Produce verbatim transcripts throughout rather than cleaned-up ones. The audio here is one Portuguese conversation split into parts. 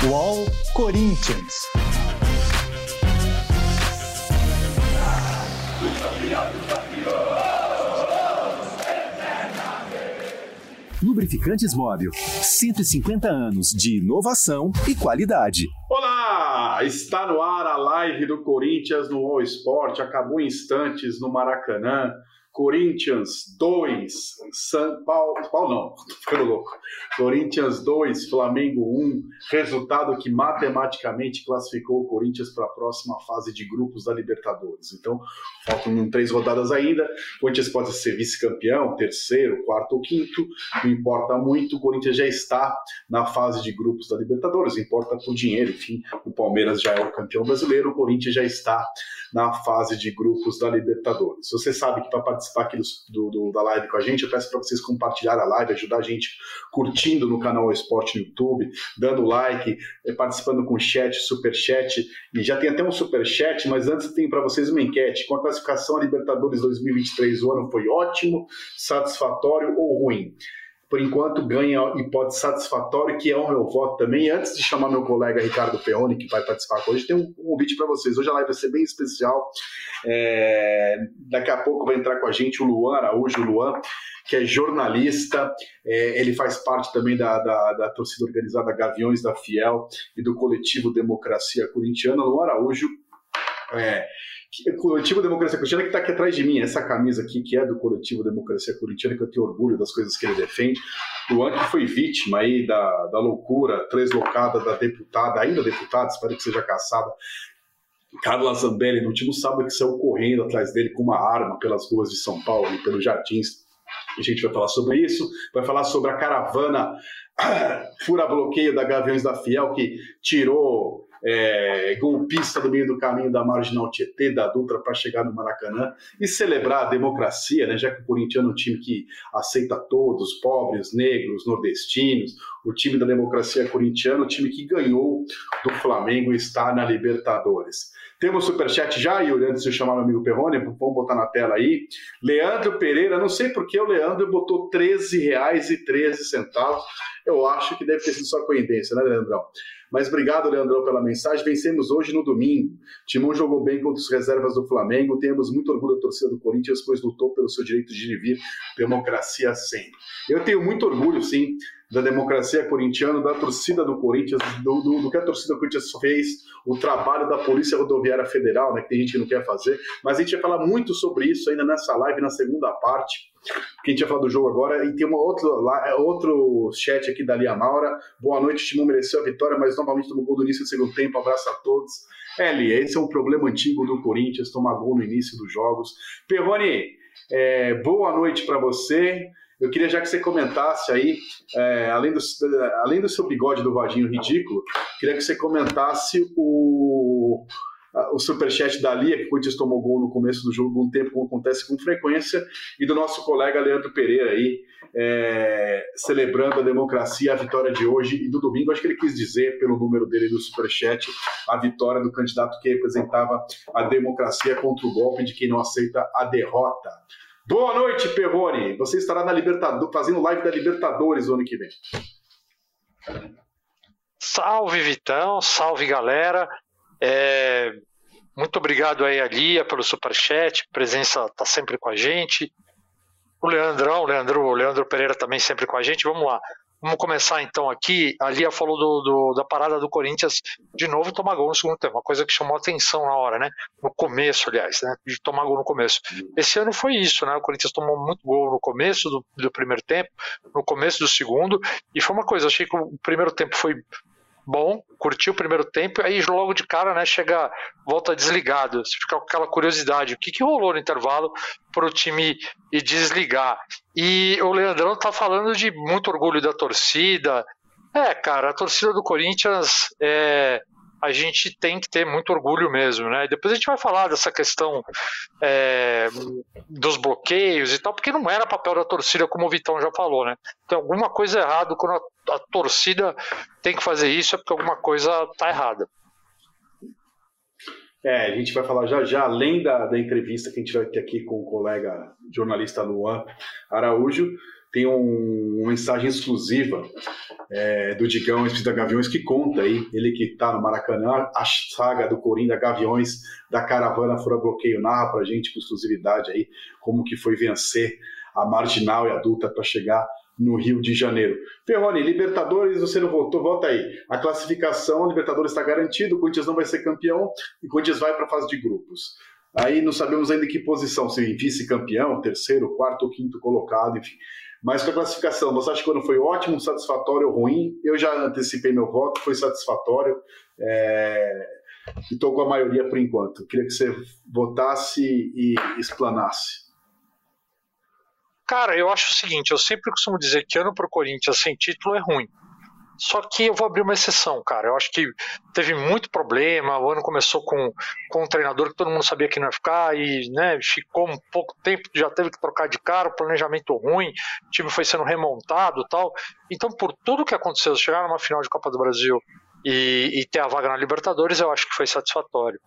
UOL Corinthians. Lubrificantes Móbil, cento e cinquenta anos de inovação e qualidade. Olá! Está no ar a live do Corinthians no UOL Esporte. Acabou em instantes no Maracanã. Corinthians dois, São Paulo... Paulo não, tô ficando louco. Corinthians dois, Flamengo um. Resultado que matematicamente classificou o Corinthians para a próxima fase de grupos da Libertadores. Então, faltam três rodadas ainda. O Corinthians pode ser vice-campeão, terceiro, quarto ou quinto. Não importa muito. O Corinthians já está na fase de grupos da Libertadores. Importa por dinheiro. Enfim, o Palmeiras já é o campeão brasileiro. O Corinthians já está na fase de grupos da Libertadores. Você sabe que para participar aqui do, do, da live com a gente, eu peço para vocês compartilhar a live, ajudar a gente curtindo no canal Esporte no YouTube, dando like, participando com chat, superchat, e já tem até um superchat, mas antes tem para vocês uma enquete. Com a classificação a Libertadores dois mil e vinte e três, o ano foi ótimo, satisfatório ou ruim? Por enquanto, ganha hipótese satisfatória, que é o meu voto também. E antes de chamar meu colega Ricardo Perrone, que vai participar com hoje, tem um convite para vocês. Hoje a live vai ser bem especial. É... Daqui a pouco vai entrar com a gente o Luan Araújo, o Luan, que é jornalista. É... Ele faz parte também da, da, da torcida organizada Gaviões da Fiel e do coletivo Democracia Corintiana. Luan Araújo é... O Coletivo Democracia Corintiana que está aqui atrás de mim, essa camisa aqui que é do Coletivo Democracia Corintiana, que eu tenho orgulho das coisas que ele defende. Luan que foi vítima aí da, da loucura translocada da deputada, ainda deputada, espero que seja caçada, Carla Zambelli, no último sábado, que saiu correndo atrás dele com uma arma pelas ruas de São Paulo e pelos jardins. A gente vai falar sobre isso, vai falar sobre a caravana fura-bloqueio da Gaviões da Fiel, que tirou é, golpista do meio do caminho da Marginal Tietê, da Dutra, para chegar no Maracanã e celebrar a democracia, né, já que o corintiano é um time que aceita todos, pobres, negros, nordestinos, o time da democracia corintiana, o time que ganhou do Flamengo e está na Libertadores. Temos superchat já, Yuri, antes de eu chamar meu amigo Perrone, vamos botar na tela aí. Leandro Pereira, não sei porque o Leandro botou treze reais e treze centavos. Eu acho que deve ter sido só coincidência, né, Leandrão? Mas obrigado, Leandrão, pela mensagem. Vencemos hoje no domingo. Timão jogou bem contra os reservas do Flamengo. Temos muito orgulho da torcida do Corinthians, pois lutou pelo seu direito de vir. Democracia sempre. Eu tenho muito orgulho, sim, da democracia corintiana, da torcida do Corinthians, do, do, do que a torcida do Corinthians fez, o trabalho da Polícia Rodoviária Federal, né, que tem gente que não quer fazer, mas a gente vai falar muito sobre isso ainda nessa live, na segunda parte, que a gente vai falar do jogo agora, e tem uma outra, outro chat aqui da Lia Maura. Boa noite, o Timão mereceu a vitória, mas novamente tomou gol no início do segundo tempo, abraço a todos. É, Lia, esse é um problema antigo do Corinthians, tomar gol no início dos jogos. Perrone, é, boa noite para você. Eu queria já que você comentasse aí, é, além, do, além do seu bigode do Vadinho ridículo, queria que você comentasse o, o superchat da Lia, que o Corinthians tomou gol no começo do jogo, um tempo como acontece com frequência, e do nosso colega Leandro Pereira aí, é, celebrando a democracia, a vitória de hoje e do domingo. Acho que ele quis dizer, pelo número dele do superchat, a vitória do candidato que representava a democracia contra o golpe de quem não aceita a derrota. Boa noite, Perrone. Você estará na Libertadores, fazendo live da Libertadores no ano que vem. Salve, Vitão. Salve, galera. É... Muito obrigado aí a Lia pelo superchat. A presença está sempre com a gente. O Leandrão, o Leandro, o Leandro Pereira também sempre com a gente. Vamos lá. Vamos começar então aqui. A Lia falou do, do, da parada do Corinthians de novo tomar gol no segundo tempo, uma coisa que chamou atenção na hora, né? No começo, aliás, né? De tomar gol no começo. Esse ano foi isso, né? O Corinthians tomou muito gol no começo do, do primeiro tempo, no começo do segundo, e foi uma coisa, achei que o primeiro tempo foi bom, curtiu o primeiro tempo, aí logo de cara, né, chega, volta desligado, você fica com aquela curiosidade, o que, que rolou no intervalo para o time ir desligar? E o Leandrão tá falando de muito orgulho da torcida. É, cara, a torcida do Corinthians, é, a gente tem que ter muito orgulho mesmo, né? Depois a gente vai falar dessa questão é, dos bloqueios e tal, porque não era papel da torcida, como o Vitão já falou, né? Tem alguma coisa errada quando a, a torcida tem que fazer isso, é porque alguma coisa tá errada. É, a gente vai falar já já, além da, da entrevista que a gente vai ter aqui com o colega jornalista Luan Araújo, tem um, uma mensagem exclusiva é, do Digão, da Gaviões, que conta aí, ele que está no Maracanã, a saga do Corinthians, da Gaviões, da caravana Fura Bloqueio, narra pra gente com exclusividade aí como que foi vencer a marginal e adulta para chegar no Rio de Janeiro. Perrone, Libertadores, você não votou, volta aí. A classificação, Libertadores está garantido, o Corinthians não vai ser campeão e o Corinthians vai para a fase de grupos. Aí não sabemos ainda em que posição, se vice-campeão, terceiro, quarto ou quinto colocado, enfim. Mas com a classificação, você acha que quando foi ótimo, satisfatório ou ruim? Eu já antecipei meu voto, foi satisfatório é... e estou com a maioria por enquanto. Queria que você votasse e explanasse. Cara, eu acho o seguinte, eu sempre costumo dizer que ano pro Corinthians sem título é ruim. Só que eu vou abrir uma exceção, cara. Eu acho que teve muito problema, o ano começou com, com um treinador que todo mundo sabia que não ia ficar e, né, ficou um pouco tempo, já teve que trocar de cara, o planejamento ruim, o time foi sendo remontado e tal. Então, por tudo que aconteceu, chegar numa final de Copa do Brasil e, e ter a vaga na Libertadores, eu acho que foi satisfatório.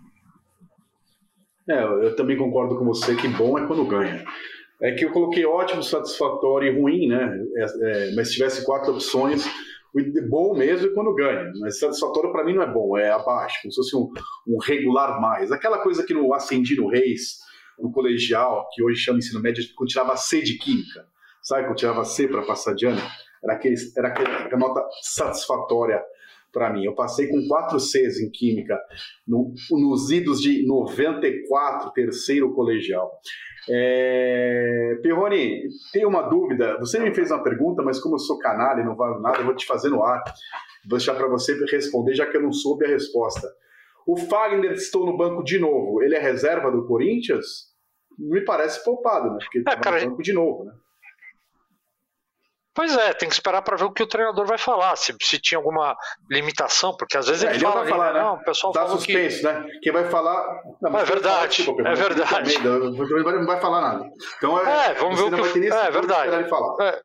É, eu também concordo com você que bom é quando ganha. É que eu coloquei ótimo, satisfatório e ruim, né? É, é, mas se tivesse quatro opções, o bom mesmo é quando ganha. Mas satisfatório para mim não é bom, é abaixo, como se fosse um, um regular mais. Aquela coisa que no Ascendino Reis, no colegial, que hoje chama ensino médio, quando tirava C de química, sabe? Quando tirava C para passar de ano, era, aquele, era aquela nota satisfatória para mim. Eu passei com quatro Cs em química no, nos idos de noventa e quatro, terceiro colegial. É... Perrone, tem uma dúvida. Você me fez uma pergunta, mas como eu sou canalha e não vale nada, eu vou te fazer no ar. Vou deixar para você responder, já que eu não soube a resposta. O Fagner estou no banco de novo. Ele é reserva do Corinthians? Me parece poupado, né? Porque ele é, está no banco de novo, né? Pois é, tem que esperar para ver o que o treinador vai falar, se, se tinha alguma limitação, porque às vezes é, ele, ele fala, vai falar, ali, né? Não, o pessoal tá falou suspenso, que... né? Quem vai falar... Não, é verdade, falar, é verdade. Também, não vai falar nada. Então, é, é vamos ver o que o... É verdade. Ele falar. É.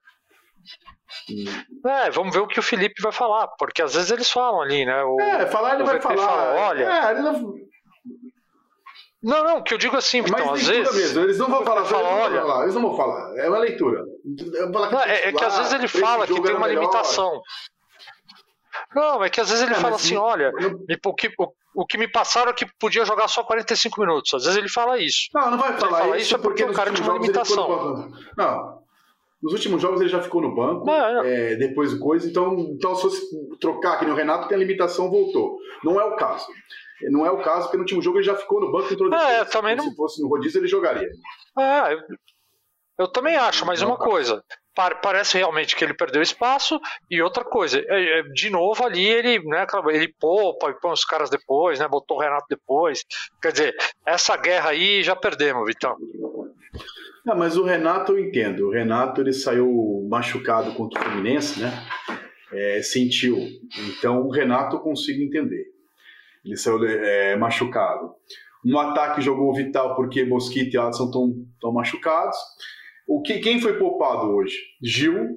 É, vamos ver o que o Felipe vai falar, porque às vezes eles falam ali, né? O, é, falar ele vai falar. Fala, olha... É, ele não... Não, não, que eu digo assim, é então, às vezes... mesmo, eles não vão falar, fala, eles, não olha... vão falar eles não vão falar, é uma leitura. Não, é, é que às vezes ele fala que tem uma melhor. limitação. Não, é que às vezes ele é, fala assim, olha, eu... o, que, o, o que me passaram é que podia jogar só quarenta e cinco minutos. Às vezes ele fala isso. Não, não vai Mas falar fala isso, isso é porque, porque o cara tinha uma limitação. Não, nos últimos jogos ele já ficou no banco, não, não. É, depois do coisa, então, então se fosse trocar aqui no Renato, tem a limitação, voltou. Não é o caso. Não é o caso, porque no último jogo ele já ficou no banco e entrou depois. É, também não... Se fosse no rodízio, ele jogaria. É, eu, eu também acho, mas uma coisa, parece realmente que ele perdeu espaço, e outra coisa, de novo ali ele, né, ele poupa e põe os caras depois, né, botou o Renato depois. Quer dizer, essa guerra aí já perdemos, Vitão. Não, mas o Renato eu entendo. O Renato ele saiu machucado contra o Fluminense, né? É, sentiu. Então o Renato eu consigo entender. Ele saiu é, machucado. No ataque jogou o Vital porque Mosquito e Adson estão machucados. O que, quem foi poupado hoje? Gil,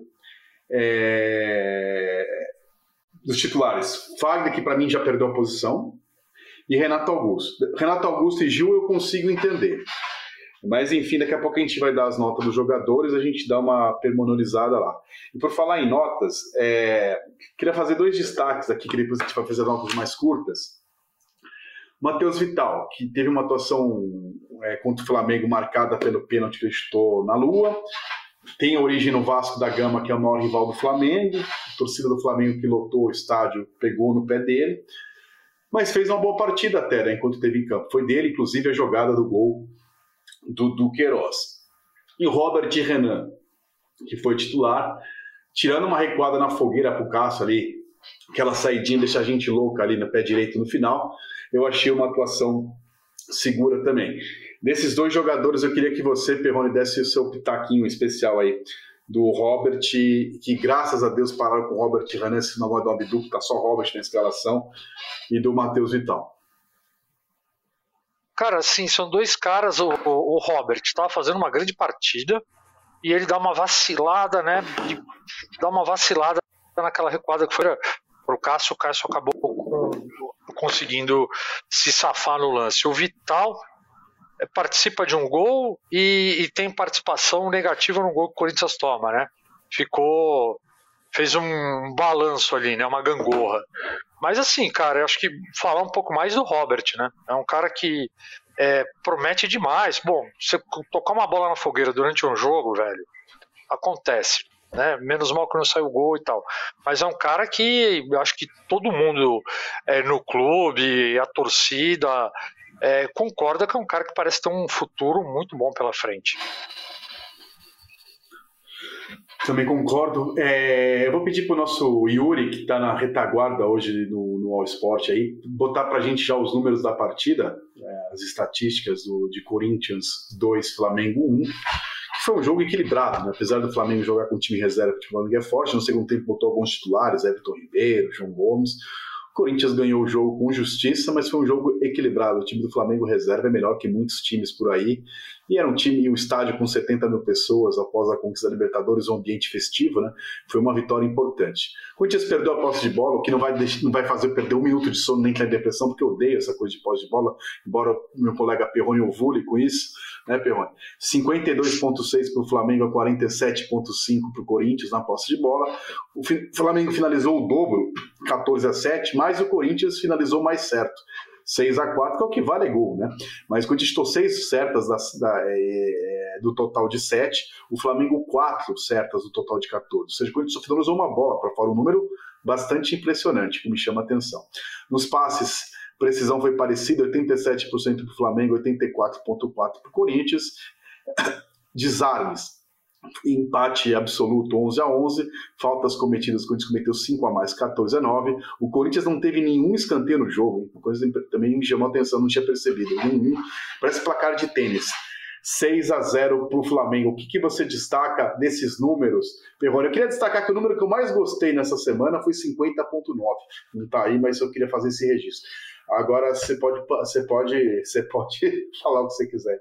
é, dos titulares. Fagner, que para mim já perdeu a posição, e Renato Augusto. Renato Augusto e Gil eu consigo entender. Mas enfim, daqui a pouco a gente vai dar as notas dos jogadores, a gente dá uma pormenorizada lá. E por falar em notas, é, queria fazer dois destaques aqui, que depois a gente vai fazer notas mais curtas. Matheus Vital, que teve uma atuação é, contra o Flamengo marcada pelo pênalti que ele chutou na Lua. Tem origem no Vasco da Gama, que é o maior rival do Flamengo. A torcida do Flamengo que lotou o estádio pegou no pé dele. Mas fez uma boa partida até, né, enquanto esteve em campo. Foi dele, inclusive, a jogada do gol do, do Queiroz. E o Robert Renan, que foi titular, tirando uma recuada na fogueira pro Cássio ali, aquela saidinha deixa a gente louca ali no pé direito no final, eu achei uma atuação segura também. Desses dois jogadores, eu queria que você, Perrone, desse o seu pitaquinho especial aí do Robert, que graças a Deus pararam com o Robert Renan, esse negócio do Abdu, que tá só Robert na escalação, e do Matheus Vital. Cara, assim, são dois caras, o, o, o Robert estava fazendo uma grande partida, e ele dá uma vacilada, né, de, dá uma vacilada naquela recuada que foi pro Cássio, o Cássio acabou com, conseguindo se safar no lance. O Vital, participa de um gol e, e tem participação negativa no gol que o Corinthians toma, né? Ficou... fez um balanço ali, né? Uma gangorra. Mas assim, cara, eu acho que falar um pouco mais do Robert, né? É um cara que é, promete demais. Bom, você tocar uma bola na fogueira durante um jogo, velho, acontece, né? Menos mal que não saiu o gol e tal. Mas é um cara que eu acho que todo mundo é, no clube, a torcida, é, concorda que é um cara que parece ter um futuro muito bom pela frente. Também concordo. É, eu vou pedir para o nosso Yuri, que está na retaguarda hoje no, no All Sport, aí, botar para a gente já os números da partida, é, as estatísticas do, de Corinthians dois, Flamengo um. Foi um jogo equilibrado, né? Apesar do Flamengo jogar com o time reserva, que o Flamengo é forte. No segundo tempo botou alguns titulares, Everton Ribeiro, João Gomes. O Corinthians ganhou o jogo com justiça, mas foi um jogo equilibrado. O time do Flamengo reserva é melhor que muitos times por aí. E era um time, um estádio com setenta mil pessoas após a conquista da Libertadores, um ambiente festivo, né? Foi uma vitória importante. O Corinthians perdeu a posse de bola, o que não vai, deixar, não vai fazer perder um minuto de sono nem ter depressão, porque eu odeio essa coisa de posse de bola, embora o meu colega Perrone ovule com isso, né, Perrone? cinquenta e dois vírgula seis para o Flamengo a quarenta e sete vírgula cinco para o Corinthians na posse de bola. O Flamengo finalizou o dobro, quatorze a sete, mas o Corinthians finalizou mais certo, seis a quatro, que é o que vale gol, né? Mas o Corinthians estou seis certas da, da, é, do total de sete, o Flamengo quatro certas do total de quatorze. Ou seja, o Corinthians só finalizou uma bola para fora, um número bastante impressionante, que me chama a atenção. Nos passes, precisão foi parecida, oitenta e sete por cento para o Flamengo, oitenta e quatro vírgula quatro por cento para o Corinthians. Desarmes, empate absoluto onze a onze, faltas cometidas, o Corinthians cometeu cinco a mais, quatorze a nove. O Corinthians não teve nenhum escanteio no jogo, hein? Uma coisa que também me chamou a atenção, não tinha percebido, nenhum. Parece placar de tênis. seis a zero para o Flamengo. O que, que você destaca desses números, Perrone? Eu queria destacar que o número que eu mais gostei nessa semana foi cinquenta vírgula nove. Não está aí, mas eu queria fazer esse registro. Agora você pode, você pode, você pode falar o que você quiser.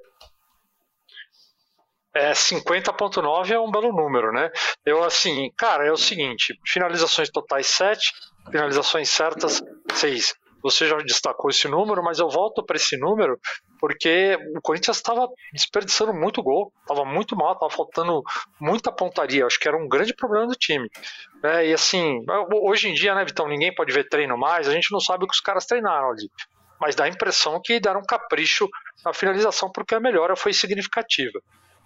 É, cinquenta vírgula nove é um belo número, né? Eu, assim, cara, é o seguinte, finalizações totais sete, finalizações certas seis. Você já destacou esse número, mas eu volto para esse número porque o Corinthians estava desperdiçando muito gol, estava muito mal, estava faltando muita pontaria. Acho que era um grande problema do time. É, e assim, hoje em dia, né, Vitão, ninguém pode ver treino mais, a gente não sabe o que os caras treinaram ali. Mas dá a impressão que deram um capricho na finalização porque a melhora foi significativa.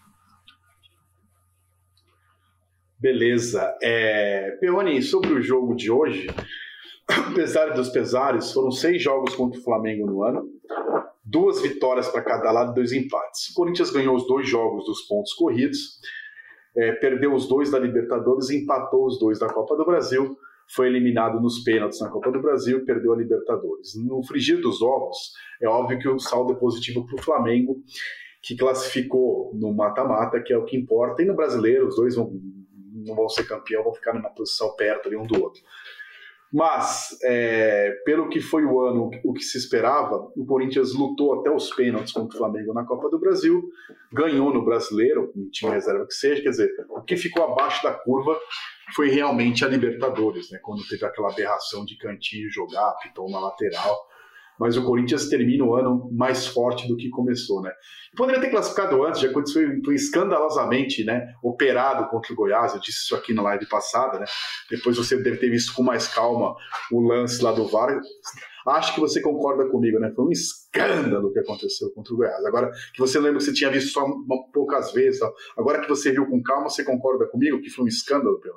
Beleza. É, Perrone, sobre o jogo de hoje, apesar dos pesares, foram seis jogos contra o Flamengo no ano, duas vitórias para cada lado e dois empates. O Corinthians ganhou os dois jogos dos pontos corridos, é, perdeu os dois da Libertadores, empatou os dois da Copa do Brasil, foi eliminado nos pênaltis na Copa do Brasil e perdeu a Libertadores. No frigir dos ovos, é óbvio que o saldo é positivo para o Flamengo, que classificou no mata-mata, que é o que importa, e no Brasileiro os dois vão não vão ser campeão, vão ficar numa posição perto ali um do outro. Mas, é, pelo que foi o ano, o que se esperava, o Corinthians lutou até os pênaltis contra o Flamengo na Copa do Brasil, ganhou no Brasileiro, um time reserva que seja, quer dizer, o que ficou abaixo da curva foi realmente a Libertadores, né, quando teve aquela aberração de Cantillo jogar, Piton na lateral. Mas o Corinthians termina o ano mais forte do que começou, né? Poderia ter classificado antes, já quando foi, foi escandalosamente, né, operado contra o Goiás, eu disse isso aqui na live passada, né? Depois você deve ter visto com mais calma o lance lá do V A R. Acho que você concorda comigo, né? Foi um escândalo o que aconteceu contra o Goiás. Agora que você lembra que você tinha visto só uma, poucas vezes, tal. Agora que você viu com calma, você concorda comigo que foi um escândalo, Pedro?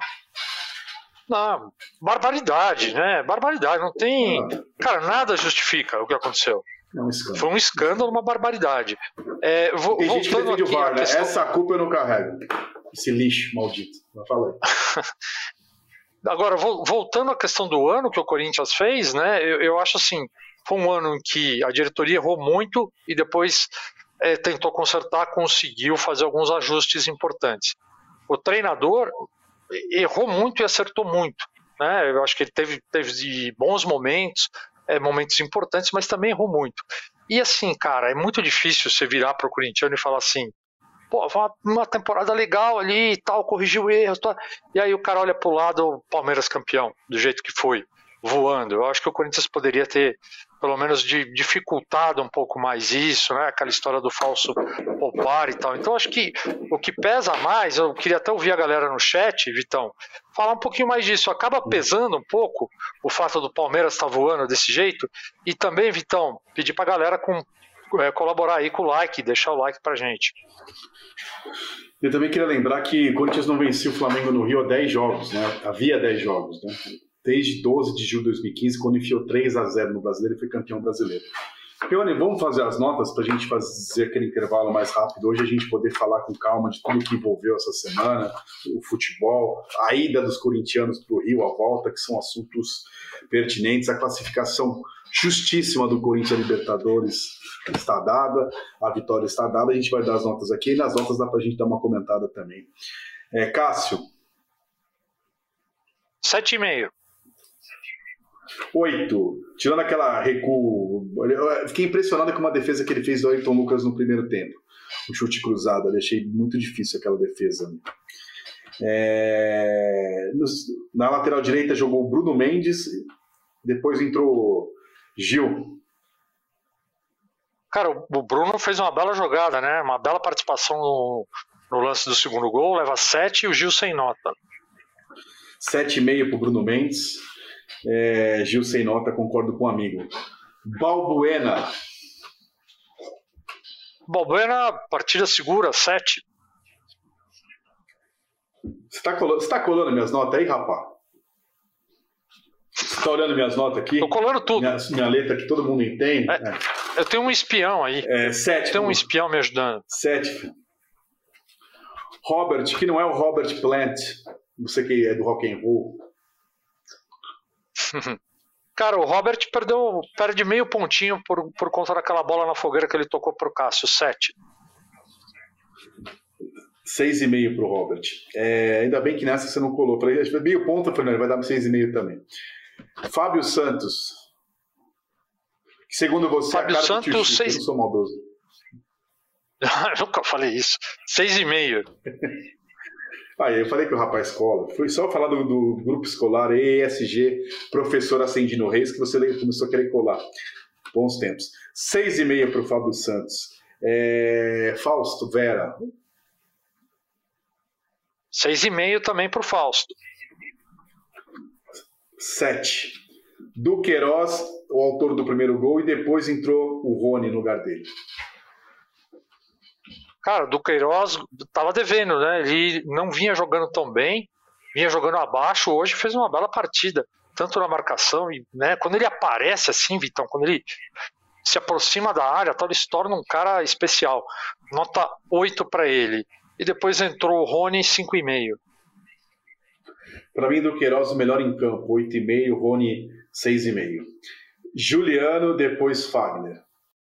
Não, barbaridade, né? Barbaridade, não tem... Ah. Cara, nada justifica o que aconteceu. É um Foi um escândalo, uma barbaridade. É, vou, tem gente que defende o V A R, né? Questão... Essa culpa eu não carrego. Esse lixo maldito. Fala aí. Agora, voltando à questão do ano que o Corinthians fez, né? Eu, eu acho assim, foi um ano em que a diretoria errou muito e depois é, tentou consertar, conseguiu fazer alguns ajustes importantes. O treinador errou muito e acertou muito, né? Eu acho que ele teve, teve bons momentos, é, momentos importantes, mas também errou muito. E assim, cara, é muito difícil você virar para o corintiano e falar assim, pô, uma, uma temporada legal ali e tal, corrigiu erros, tal. E aí o cara olha pro lado, o Palmeiras campeão, do jeito que foi. voando. Eu acho que o Corinthians poderia ter, pelo menos, de, dificultado um pouco mais isso, né? Aquela história do falso poupar e tal. Então, acho que o que pesa mais, eu queria até ouvir a galera no chat, Vitão, falar um pouquinho mais disso. Acaba pesando um pouco o fato do Palmeiras estar voando desse jeito. E também, Vitão, pedir pra galera com, é, colaborar aí com o like, deixar o like pra gente. Eu também queria lembrar que o Corinthians não vencia o Flamengo no Rio há dez jogos, né? Havia dez jogos, né? Desde doze de julho de dois mil e quinze, quando enfiou três a zero no Brasileiro e foi campeão brasileiro. Peone, vamos fazer as notas para a gente fazer aquele intervalo mais rápido. Hoje a gente poder falar com calma de tudo que envolveu essa semana, o futebol, a ida dos corintianos para o Rio, a volta, que são assuntos pertinentes, a classificação justíssima do Corinthians Libertadores está dada, a vitória está dada, a gente vai dar as notas aqui, e nas notas dá para a gente dar uma comentada também. É, Cássio? Sete e meio. Oito. Tirando aquela recuo, eu fiquei impressionado com uma defesa que ele fez do Ayrton Lucas no primeiro tempo. O chute cruzado, eu achei muito difícil aquela defesa. É... Na lateral direita jogou o Bruno Mendes, depois entrou Gil. Cara, o Bruno fez uma bela jogada, né? Uma bela participação no, no lance do segundo gol, leva sete e o Gil sem nota. Sete e meio para o Bruno Mendes. É, Gil sem nota, concordo com o amigo. Balbuena. Balbuena, partida segura, sete. Você está colando, você tá colando minhas notas aí, rapaz? Você está olhando minhas notas aqui? Tô colando tudo. Minha, minha letra que todo mundo entende. É, é. Eu tenho um espião aí. É, sete. Tem um espião me ajudando. Sete. Robert, que não é o Robert Plant, você que é do rock and roll. Cara, o Robert perdeu, perde meio pontinho por, por conta daquela bola na fogueira que ele tocou pro Cássio, sete. Seis e meio pro Robert. É, ainda bem que nessa você não colou. Falei, meio ponto, Fernando, vai dar seis e meio também. Fábio Santos. Que segundo você, Fábio a cara Santos, do tio Chico, seis... eu não sou maldoso. Eu nunca falei isso. Seis e meio. Ah, eu falei que o rapaz cola. Foi só falar do, do grupo escolar E S G, professor Ascendino Reis, que você começou a querer colar. Bons tempos. Seis e meia para o Fábio Santos. É... Fausto, Vera. Seis e meio também para o Fausto. Sete. Duqueiroz, o autor do primeiro gol, e depois entrou o Rony no lugar dele. Cara, o Duqueiroz estava devendo, né? Ele não vinha jogando tão bem, vinha jogando abaixo, hoje fez uma bela partida, tanto na marcação, e, né, quando ele aparece assim, Vitão, quando ele se aproxima da área, tal, ele se torna um cara especial. Nota oito para ele. E depois entrou o Rony, cinco e meio. Para mim, Duqueiroz o melhor em campo, oito e meio, Rony, seis e meio. Juliano, depois Fagner.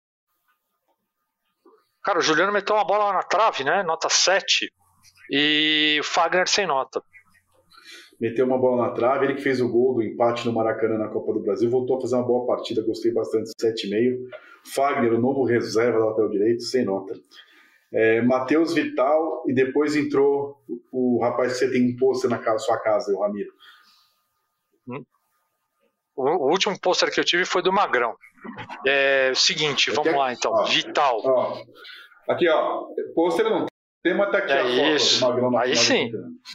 Cara, o Juliano meteu uma bola na trave, né? Nota sete. E o Fagner sem nota. Meteu uma bola na trave, ele que fez o gol do empate no Maracanã na Copa do Brasil, voltou a fazer uma boa partida, gostei bastante, sete e meio. Fagner, o novo reserva da lateral direito, sem nota. É, Matheus Vital, e depois entrou o, o rapaz que você tem um pôster na casa, sua casa, o Ramiro. Hum. O, o último pôster que eu tive foi do Magrão. É o seguinte, vamos aqui, lá então. Ó, Vital. Ó, aqui, ó. Pôster não tem, mas tá aqui é a foto isso. do Magrão. Aí sim.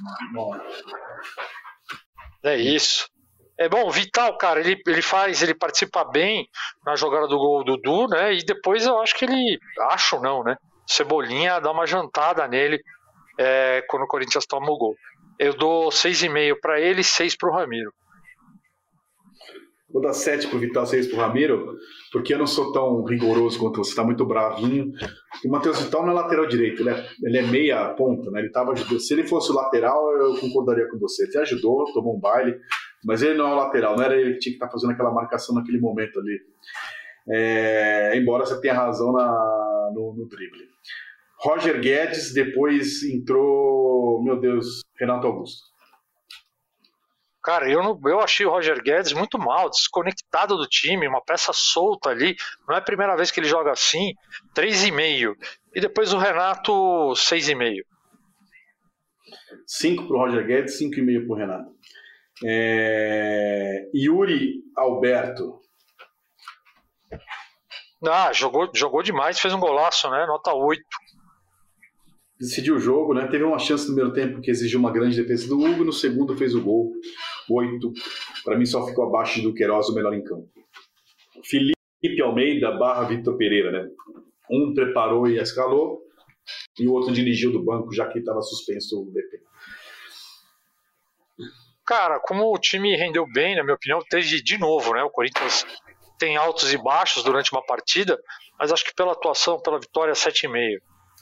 É isso. É bom, o Vital, cara, ele, ele faz, ele participa bem na jogada do gol do Dudu, né? E depois eu acho que ele, acho não, né? Cebolinha dá uma jantada nele é, quando o Corinthians toma o gol. Eu dou seis e meio para ele e seis para o Ramiro. Vou dar sete pro Vital, seis pro Ramiro, porque eu não sou tão rigoroso quanto você, tá muito bravinho. O Matheus Vital não é lateral direito, ele é, ele é meia ponta, né? Ele tava, se ele fosse o lateral, eu concordaria com você. Ele ajudou, tomou um baile, mas ele não é o lateral, não era ele que tinha que estar fazendo aquela marcação naquele momento ali. É, embora você tenha razão na, no, no drible. Roger Guedes, depois entrou, meu Deus, Renato Augusto. Cara, eu, não, eu achei o Roger Guedes muito mal, desconectado do time, uma peça solta ali. Não é a primeira vez que ele joga assim. três e meio. E depois o Renato, seis e meio. cinco para o Roger Guedes, cinco e meio para o Renato. É... Yuri Alberto. Ah, jogou, jogou demais, fez um golaço, né? Nota oito. Decidiu o jogo, né? Teve uma chance no primeiro tempo que exigiu uma grande defesa do Hugo, no segundo fez o gol. oito. Para mim só ficou abaixo do Queiroz, o melhor em campo. Felipe Almeida barra Vitor Pereira, né? Um preparou e escalou, e o outro dirigiu do banco, já que estava suspenso o B P. Cara, como o time rendeu bem, na minha opinião, teve de novo, né? O Corinthians tem altos e baixos durante uma partida, mas acho que pela atuação, pela vitória, sete e meio.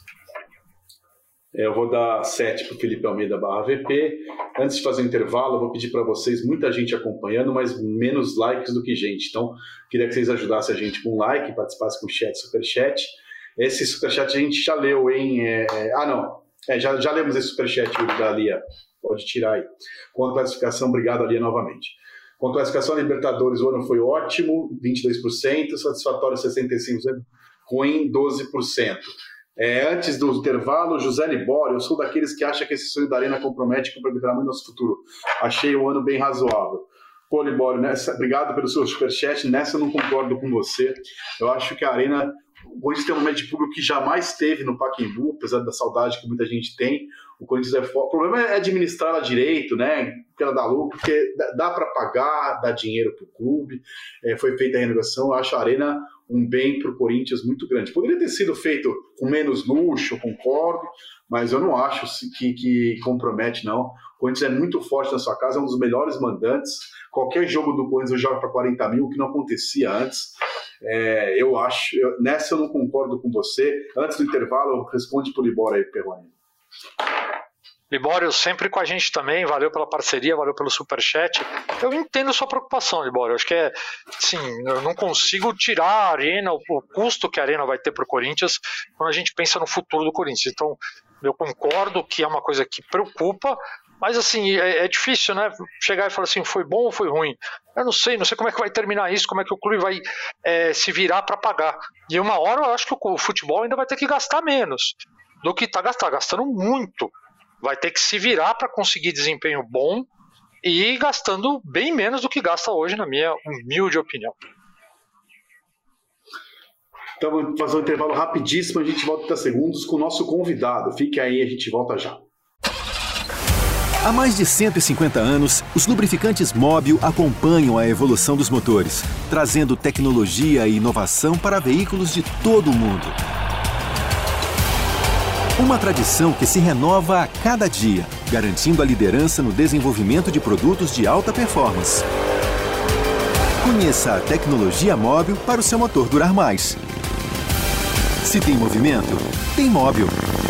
Eu vou dar sete para o Felipe Almeida barra V P. Antes de fazer o intervalo, eu vou pedir para vocês, muita gente acompanhando, mas menos likes do que gente. Então, queria que vocês ajudassem a gente com um like, participassem com o chat, superchat. Esse superchat a gente já leu, hein? É, é, ah, não. É, já, já lemos esse superchat da Lia. Pode tirar aí. Com a classificação, obrigado, Lia, novamente. Com a classificação Libertadores, o ano foi ótimo, vinte e dois por cento. Satisfatório, sessenta e cinco por cento. Ruim, doze por cento. É, antes do intervalo, José Libório, eu sou daqueles que acham que esse sonho da Arena compromete e comprometerá muito nosso futuro. Achei um ano bem razoável. Pô, Libório, nessa, obrigado pelo seu superchat. Nessa eu não concordo com você. Eu acho que a Arena, o Corinthians tem um médio público que jamais teve no Pacaembu, apesar da saudade que muita gente tem. O Corinthians é forte. O problema é administrar ela direito, né? Porque ela dá lucro, porque dá para pagar, dá dinheiro para o clube. É, foi feita a renovação. Eu acho a Arena um bem para o Corinthians muito grande. Poderia ter sido feito com menos luxo, concordo, mas eu não acho que, que compromete, não. O Corinthians é muito forte na sua casa, é um dos melhores mandantes. Qualquer jogo do Corinthians joga para quarenta mil, o que não acontecia antes. É, eu acho, eu, nessa eu não concordo com você. Antes do intervalo, responde para o Libório aí, Perrone. Libório, sempre com a gente também, valeu pela parceria, valeu pelo superchat. Eu entendo sua preocupação, Libório, eu acho que é, sim, eu não consigo tirar a Arena, o, o custo que a Arena vai ter para o Corinthians quando a gente pensa no futuro do Corinthians. Então, eu concordo que é uma coisa que preocupa, mas assim, é, é difícil, né, chegar e falar assim, foi bom ou foi ruim? Eu não sei, não sei como é que vai terminar isso, como é que o clube vai é, se virar para pagar. E uma hora eu acho que o, o futebol ainda vai ter que gastar menos do que está gastando, gastando muito. Vai ter que se virar para conseguir desempenho bom e gastando bem menos do que gasta hoje, na minha humilde opinião. Então vamos fazer um intervalo rapidíssimo, a gente volta trinta segundos com o nosso convidado. Fique aí, a gente volta já. Há mais de cento e cinquenta anos, os lubrificantes Móbil acompanham a evolução dos motores, trazendo tecnologia e inovação para veículos de todo o mundo. Uma tradição que se renova a cada dia, garantindo a liderança no desenvolvimento de produtos de alta performance. Conheça a tecnologia Móbil para o seu motor durar mais. Se tem movimento, tem Móbil.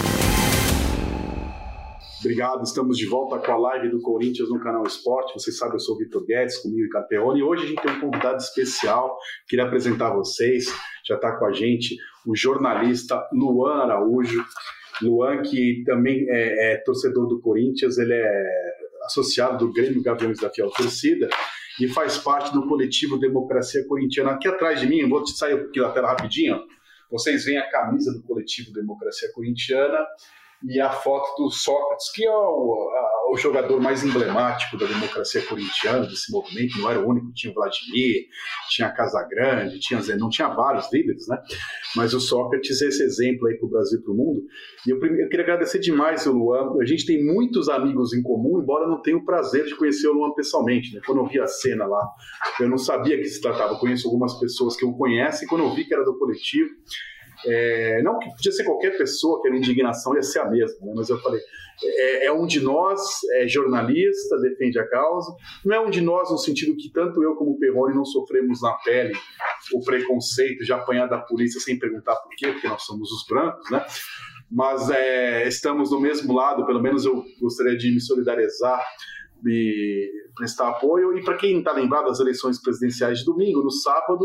Obrigado, estamos de volta com a live do Corinthians no canal Esporte. Vocês sabem, eu sou o Vitor Guedes, comigo e Carpeone. E hoje a gente tem um convidado especial. Queria apresentar a vocês. Já está com a gente o jornalista Luan Araújo. Luan, que também é, é torcedor do Corinthians, ele é associado do Grêmio Gaviões da Fiel Torcida e faz parte do coletivo Democracia Corintiana. Aqui atrás de mim, eu vou te sair aqui da tela rapidinho, vocês veem a camisa do coletivo Democracia Corintiana e a foto do Sócrates, que é o, a, o jogador mais emblemático da democracia corintiana, desse movimento. Não era o único, tinha o Vladimir, tinha a Casagrande, tinha Zenon, tinha vários líderes, né? Mas o Sócrates é esse exemplo aí para o Brasil e para o mundo. E eu, eu queria agradecer demais ao Luan. A gente tem muitos amigos em comum, embora não tenha o prazer de conhecer o Luan pessoalmente, né? Quando eu vi a cena lá, eu não sabia que se tratava. Eu conheço algumas pessoas que o conhecem, e quando eu vi que era do coletivo, É, não que podia ser qualquer pessoa, que a indignação ia ser a mesma, né? Mas eu falei, é, é um de nós, é jornalista, defende a causa, não é um de nós no sentido que tanto eu como o Perrone não sofremos na pele o preconceito de apanhar da polícia sem perguntar por quê, porque nós somos os brancos, né? Mas é, estamos do mesmo lado, pelo menos eu gostaria de me solidarizar e prestar apoio. E para quem está lembrado das eleições presidenciais de domingo, no sábado,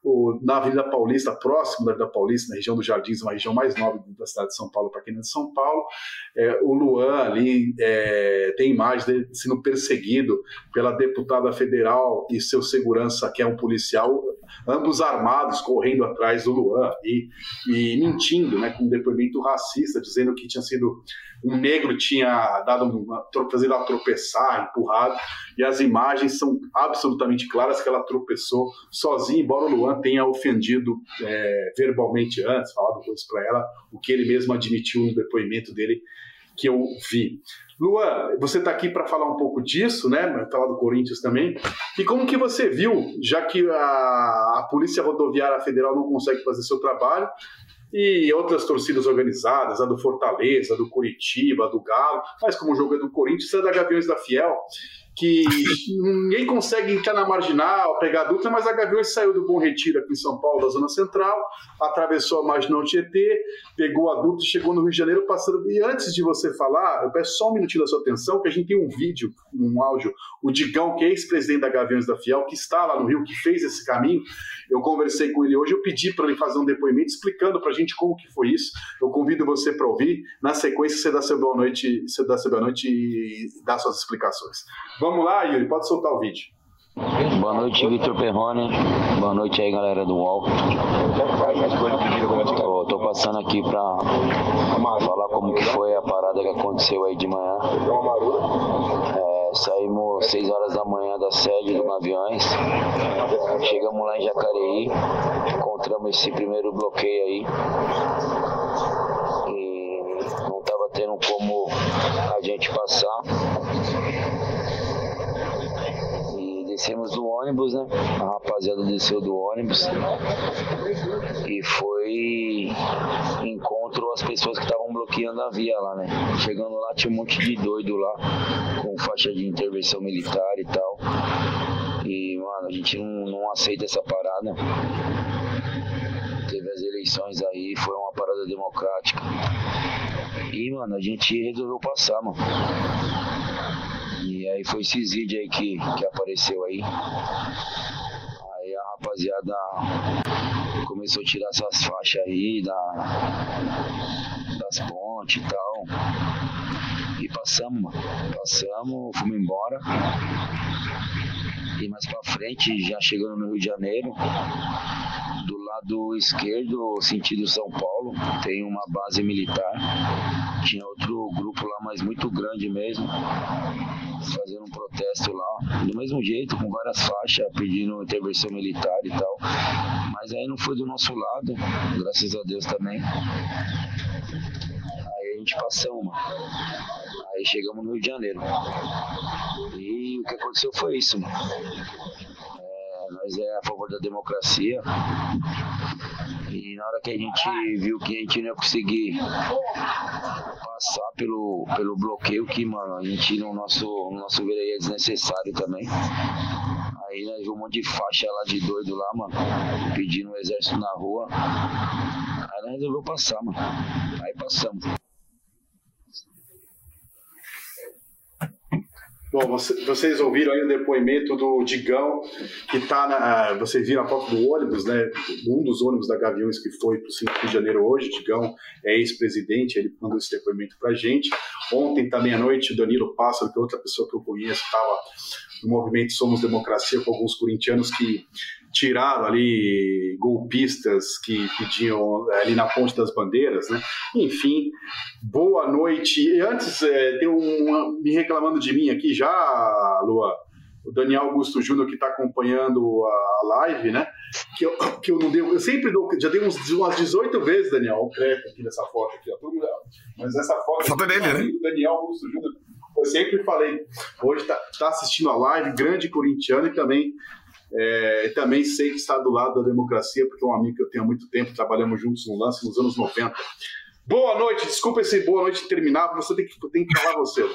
o, na Avenida Paulista, próximo da Avenida Paulista, na região dos Jardins, uma região mais nobre da cidade de São Paulo, para quem não é de São Paulo. É, o Luan ali é, tem imagem dele sendo perseguido pela deputada federal e seu segurança, que é um policial, ambos armados, correndo atrás do Luan e, e mentindo, né, com um depoimento racista, dizendo que tinha sido um negro, tinha dado uma, fazendo ela tropeçar, empurrado, e as imagens são absolutamente claras que ela tropeçou sozinha, embora o Luan tenha ofendido é, verbalmente antes, falado coisas para ela, o que ele mesmo admitiu no depoimento dele, que eu vi. Luan, você está aqui para falar um pouco disso, né? Falar do Corinthians também. E como que você viu, já que a, a Polícia Rodoviária Federal não consegue fazer seu trabalho, e outras torcidas organizadas, a do Fortaleza, a do Curitiba, a do Galo, mas como o jogo é do Corinthians, é da Gaviões da Fiel, que ninguém consegue entrar na Marginal, pegar a Dutra, mas a Gaviões saiu do Bom Retiro aqui em São Paulo, da Zona Central, atravessou a Marginal Tietê, pegou a Dutra e chegou no Rio de Janeiro passando. E antes de você falar, eu peço só um minutinho da sua atenção, que a gente tem um vídeo, um áudio, o Digão, que é ex-presidente da Gaviões da Fiel, que está lá no Rio, que fez esse caminho. Eu conversei com ele hoje, eu pedi para ele fazer um depoimento explicando para a gente como que foi isso. Eu convido você para ouvir. Na sequência, você dá seu boa noite, você dá seu boa noite e dá suas explicações. Vamos lá, Yuri, pode soltar o vídeo. Boa noite, Vitor Perrone. Boa noite aí, galera do U O L. Tô, tô passando aqui pra falar como que foi a parada que aconteceu aí de manhã. É, saímos seis horas da manhã da sede do Gaviões. Chegamos lá em Jacareí. Encontramos esse primeiro bloqueio aí. E não tava tendo como a gente passar. Descemos do ônibus, né? A rapaziada desceu do ônibus e foi encontro as pessoas que estavam bloqueando a via lá, né? Chegando lá tinha um monte de doido lá com faixa de intervenção militar e tal. E, mano, a gente não, não aceita essa parada. Teve as eleições aí, foi uma parada democrática. E, mano, a gente resolveu passar, mano. E aí foi esses vídeos aí que, que apareceu aí. Aí a rapaziada começou a tirar essas faixas aí da, das pontes e tal. E passamos, mano. Passamos, fomos embora. E mais pra frente, já chegando no Rio de Janeiro, do lado esquerdo, sentido São Paulo, tem uma base militar. Tinha outro grupo lá, mas muito grande mesmo, fazendo um protesto lá, do mesmo jeito, com várias faixas, pedindo intervenção militar e tal. Mas aí não foi do nosso lado, graças a Deus também. Aí a gente passamos, mano. Aí chegamos no Rio de Janeiro. E o que aconteceu foi isso, mano. É, nós é a favor da democracia. E na hora que a gente viu que a gente não ia conseguir passar pelo, pelo bloqueio, que, mano, a gente no nosso, no nosso ver aí é desnecessário também. Aí nós vimos um monte de faixa lá de doido lá, mano, pedindo o exército na rua. Aí nós resolvemos passar, mano. Aí passamos. Bom, você, vocês ouviram aí o depoimento do Digão, que está na... Você viu a foto do ônibus, né? Um dos ônibus da Gaviões que foi para o cinco de janeiro hoje. O Digão é ex-presidente, ele mandou esse depoimento para a gente. Ontem, também à noite, o Danilo Pássaro, que é outra pessoa que eu conheço, estava no movimento Somos Democracia, com alguns corintianos que tiraram ali golpistas que pediam ali na Ponte das Bandeiras, né? Enfim, boa noite. E antes, é, tem um me reclamando de mim aqui já, Lua, o Daniel Augusto Júnior, que está acompanhando a live, né? Que eu, que eu não dei, eu sempre dou, já dei uns, umas dezoito vezes, Daniel, o crédito aqui nessa foto aqui, ó, todo mundo, mas essa foto, a foto aqui, dele, né? O Daniel Augusto Júnior, eu sempre falei, hoje está tá assistindo a live, grande corintiano e também É, também sei que está do lado da democracia, porque é um amigo que eu tenho há muito tempo, trabalhamos juntos no lance nos anos noventa. Boa noite, desculpa esse boa noite terminar, você tem que, tem que falar você.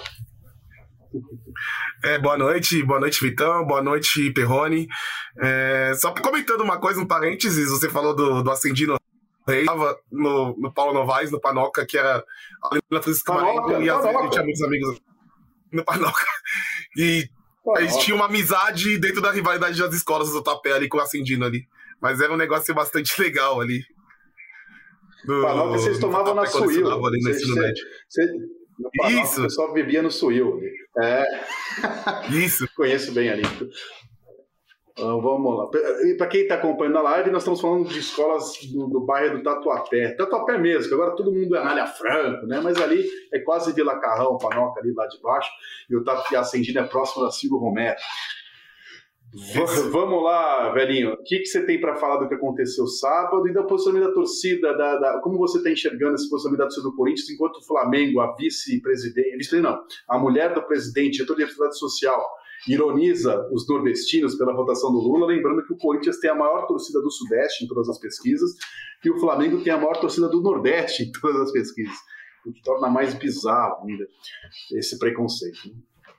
É, boa noite, boa noite, Vitão, boa noite, Perrone. É, só comentando uma coisa, um parênteses, você falou do, do Ascendino Rei, estava no, no Paulo Novaes, no Panoca, que era ali na Francisco Marengo, e às vezes eu tinha muitos amigos no Panoca. E A gente tinha uma amizade dentro da rivalidade das escolas do Tatuapé ali com o Ascendino ali. Mas era um negócio bastante legal ali. No Panoca vocês tomavam na Suil. Ali no ensino médio. No Panoca, isso. O pessoal bebia no Suil ali. É. Isso. Conheço bem ali. Então, vamos lá. Para quem está acompanhando a live, nós estamos falando de escolas do, do bairro do Tatuapé. Tatuapé mesmo, que agora todo mundo é Anália Franco, né? Mas ali é quase Vila Carrão, Panoca ali lá de baixo. E o Tatuapé Ascendino é próximo da Silvio Romero. V- vamos lá, velhinho. O que, que você tem para falar do que aconteceu sábado e da posicionamento da torcida? Da, da, como você está enxergando esse posicionamento da torcida do Corinthians, enquanto o Flamengo, a vice-presidente, vice não, a mulher do presidente, diretor de atividade social, ironiza os nordestinos pela votação do Lula, lembrando que o Corinthians tem a maior torcida do Sudeste em todas as pesquisas e o Flamengo tem a maior torcida do Nordeste em todas as pesquisas, o que torna mais bizarro ainda esse preconceito.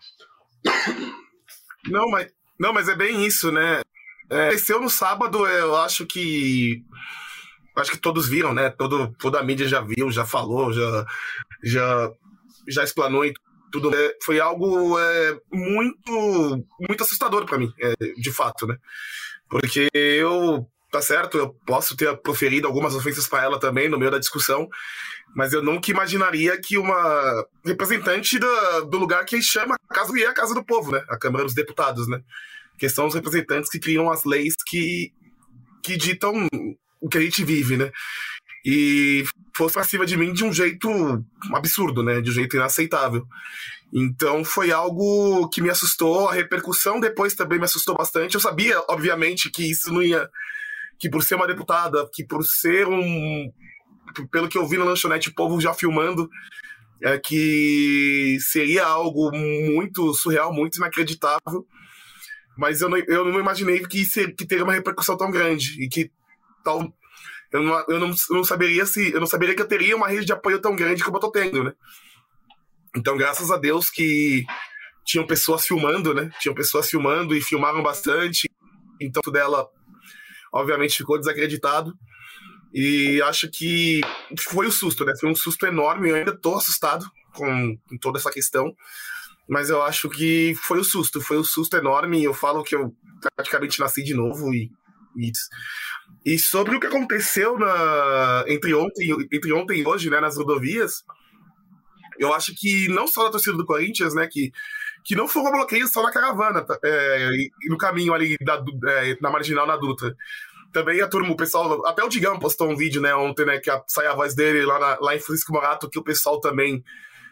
Não, mas, não, mas é bem isso, né? É, aconteceu no sábado, eu acho que acho que todos viram, né? Todo, toda a mídia já viu, já falou, já, já, já explanou e tudo. É, foi algo é, muito, muito assustador para mim, é, de fato, né? Porque eu, tá certo, eu posso ter proferido algumas ofensas para ela também no meio da discussão, mas eu nunca imaginaria que uma representante da, do lugar que chama a casa e é a Casa do Povo, né? A Câmara dos Deputados, né? Que são os representantes que criam as leis que, que ditam o que a gente vive, né? E fosse pra cima de mim de um jeito absurdo, né? De um jeito inaceitável. Então foi algo que me assustou, a repercussão depois também me assustou bastante. Eu sabia, obviamente, que isso não ia... que por ser uma deputada, que por ser um... pelo que eu vi na lanchonete, o povo já filmando, é que seria algo muito surreal, muito inacreditável. Mas eu não, eu não imaginei que, ser, que teria uma repercussão tão grande e que tal... Eu não, eu, não, eu não saberia se eu não saberia que eu teria uma rede de apoio tão grande como eu tô tendo, né? Então, graças a Deus que tinham pessoas filmando, né? Tinham pessoas filmando e filmaram bastante. Então, dela, obviamente, ficou desacreditado. E acho que foi um susto, né? Foi um susto enorme. Eu ainda tô assustado com, com toda essa questão. Mas eu acho que foi um susto. Foi um susto enorme. Eu falo que eu praticamente nasci de novo e... e E sobre o que aconteceu na, entre, ontem, entre ontem e hoje, né, nas rodovias, eu acho que não só da torcida do Corinthians, né, que, que não foram bloqueios só na caravana, é, e no caminho ali da, é, na Marginal, na Dutra. Também a turma, o pessoal, até o Digão postou um vídeo, né, ontem, né, que saiu a voz dele lá, na, lá em Francisco Morato, que o pessoal também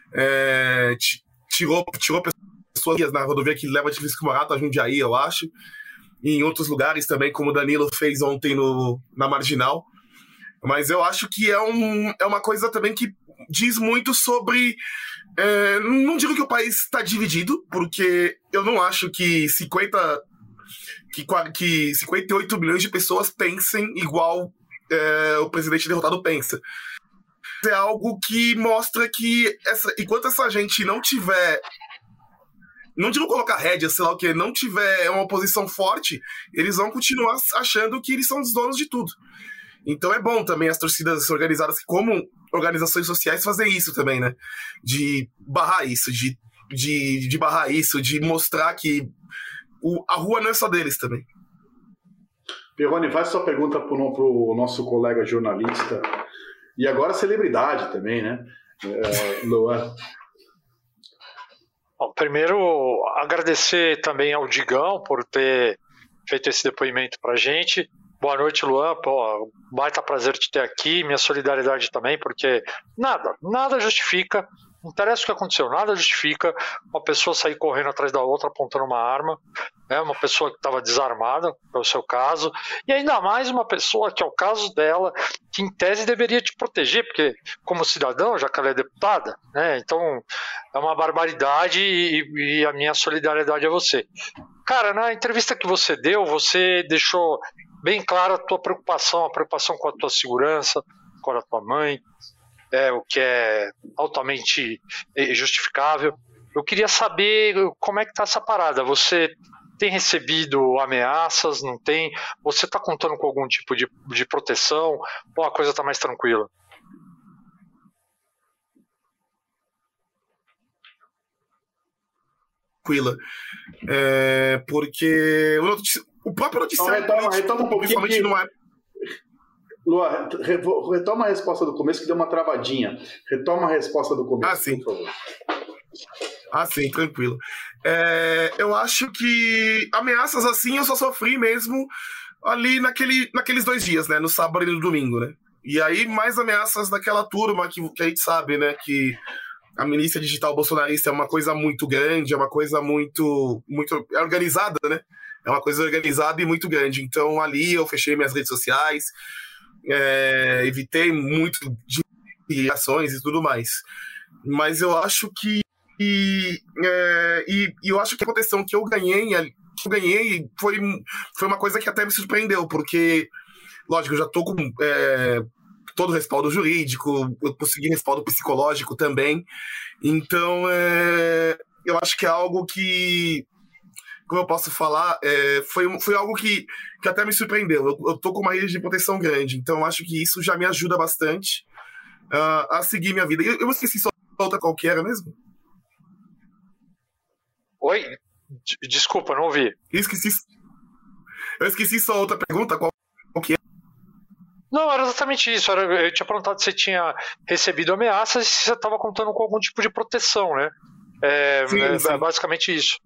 é, tirou, tirou pessoas na rodovia que leva de Francisco Morato a Jundiaí, eu acho. E em outros lugares também, como o Danilo fez ontem no, na Marginal. Mas eu acho que é, um, é uma coisa também que diz muito sobre... É, não digo que o país está dividido, porque eu não acho que, cinquenta, que, que cinquenta e oito milhões de pessoas pensem igual é, o presidente derrotado pensa. É algo que mostra que essa, enquanto essa gente não tiver... não digo colocar rédea, sei lá o que, não tiver uma oposição forte, eles vão continuar achando que eles são os donos de tudo. Então é bom também as torcidas organizadas, como organizações sociais, fazer isso também, né? De barrar isso, de, de, de barrar isso, de mostrar que o, a rua não é só deles também. Perrone, faz sua pergunta para o nosso colega jornalista e agora celebridade também, né? É, Luan. Bom, primeiro, agradecer também ao Digão por ter feito esse depoimento para a gente. Boa noite, Luan. Pô, baita prazer te ter aqui. Minha solidariedade também, porque nada, nada justifica, não interessa o que aconteceu, nada justifica uma pessoa sair correndo atrás da outra apontando uma arma, né? Uma pessoa que estava desarmada, é o seu caso, e ainda mais uma pessoa que é o caso dela, que em tese deveria te proteger, porque como cidadão, já que ela é deputada, né? Então é uma barbaridade e, e a minha solidariedade a você. Cara, na entrevista que você deu, você deixou bem clara a tua preocupação, a preocupação com a tua segurança, com a tua mãe, é, o que é altamente justificável. Eu queria saber como é que está essa parada. Você tem recebido ameaças? Não tem? Você está contando com algum tipo de, de proteção? Ou a coisa está mais tranquila? tranquila. É, porque o, notici... o próprio noticiário então, retoma, retoma um pouquinho principalmente que... não é... Lua, retoma a resposta do começo que deu uma travadinha. Retoma a resposta do começo, ah, sim. por favor. Ah, sim, tranquilo. É, eu acho que ameaças assim eu só sofri mesmo ali naquele, naqueles dois dias, né? No sábado e no domingo, né? E aí mais ameaças daquela turma que, que a gente sabe, né? Que a milícia digital bolsonarista é uma coisa muito grande, é uma coisa muito, muito organizada, né? É uma coisa organizada e muito grande. Então ali eu fechei minhas redes sociais, é, evitei muito de ações e tudo mais. Mas eu acho que E, é, e, e eu acho que a proteção que eu ganhei, que eu ganhei foi, foi uma coisa que até me surpreendeu, porque, lógico, eu já tô com é, todo o respaldo jurídico, eu consegui respaldo psicológico também, então é, eu acho que é algo que, como eu posso falar, é, foi, foi algo que, que até me surpreendeu. Eu, eu tô com uma rede de proteção grande, então eu acho que isso já me ajuda bastante uh, a seguir minha vida. Eu, eu esqueci só outra qual que era mesmo? Oi? Desculpa, não ouvi. Eu esqueci, eu esqueci só outra pergunta, qual, qual que é? Não, era exatamente isso. Eu tinha perguntado se você tinha recebido ameaças e se você estava contando com algum tipo de proteção, né? É, sim, é, sim. é basicamente isso.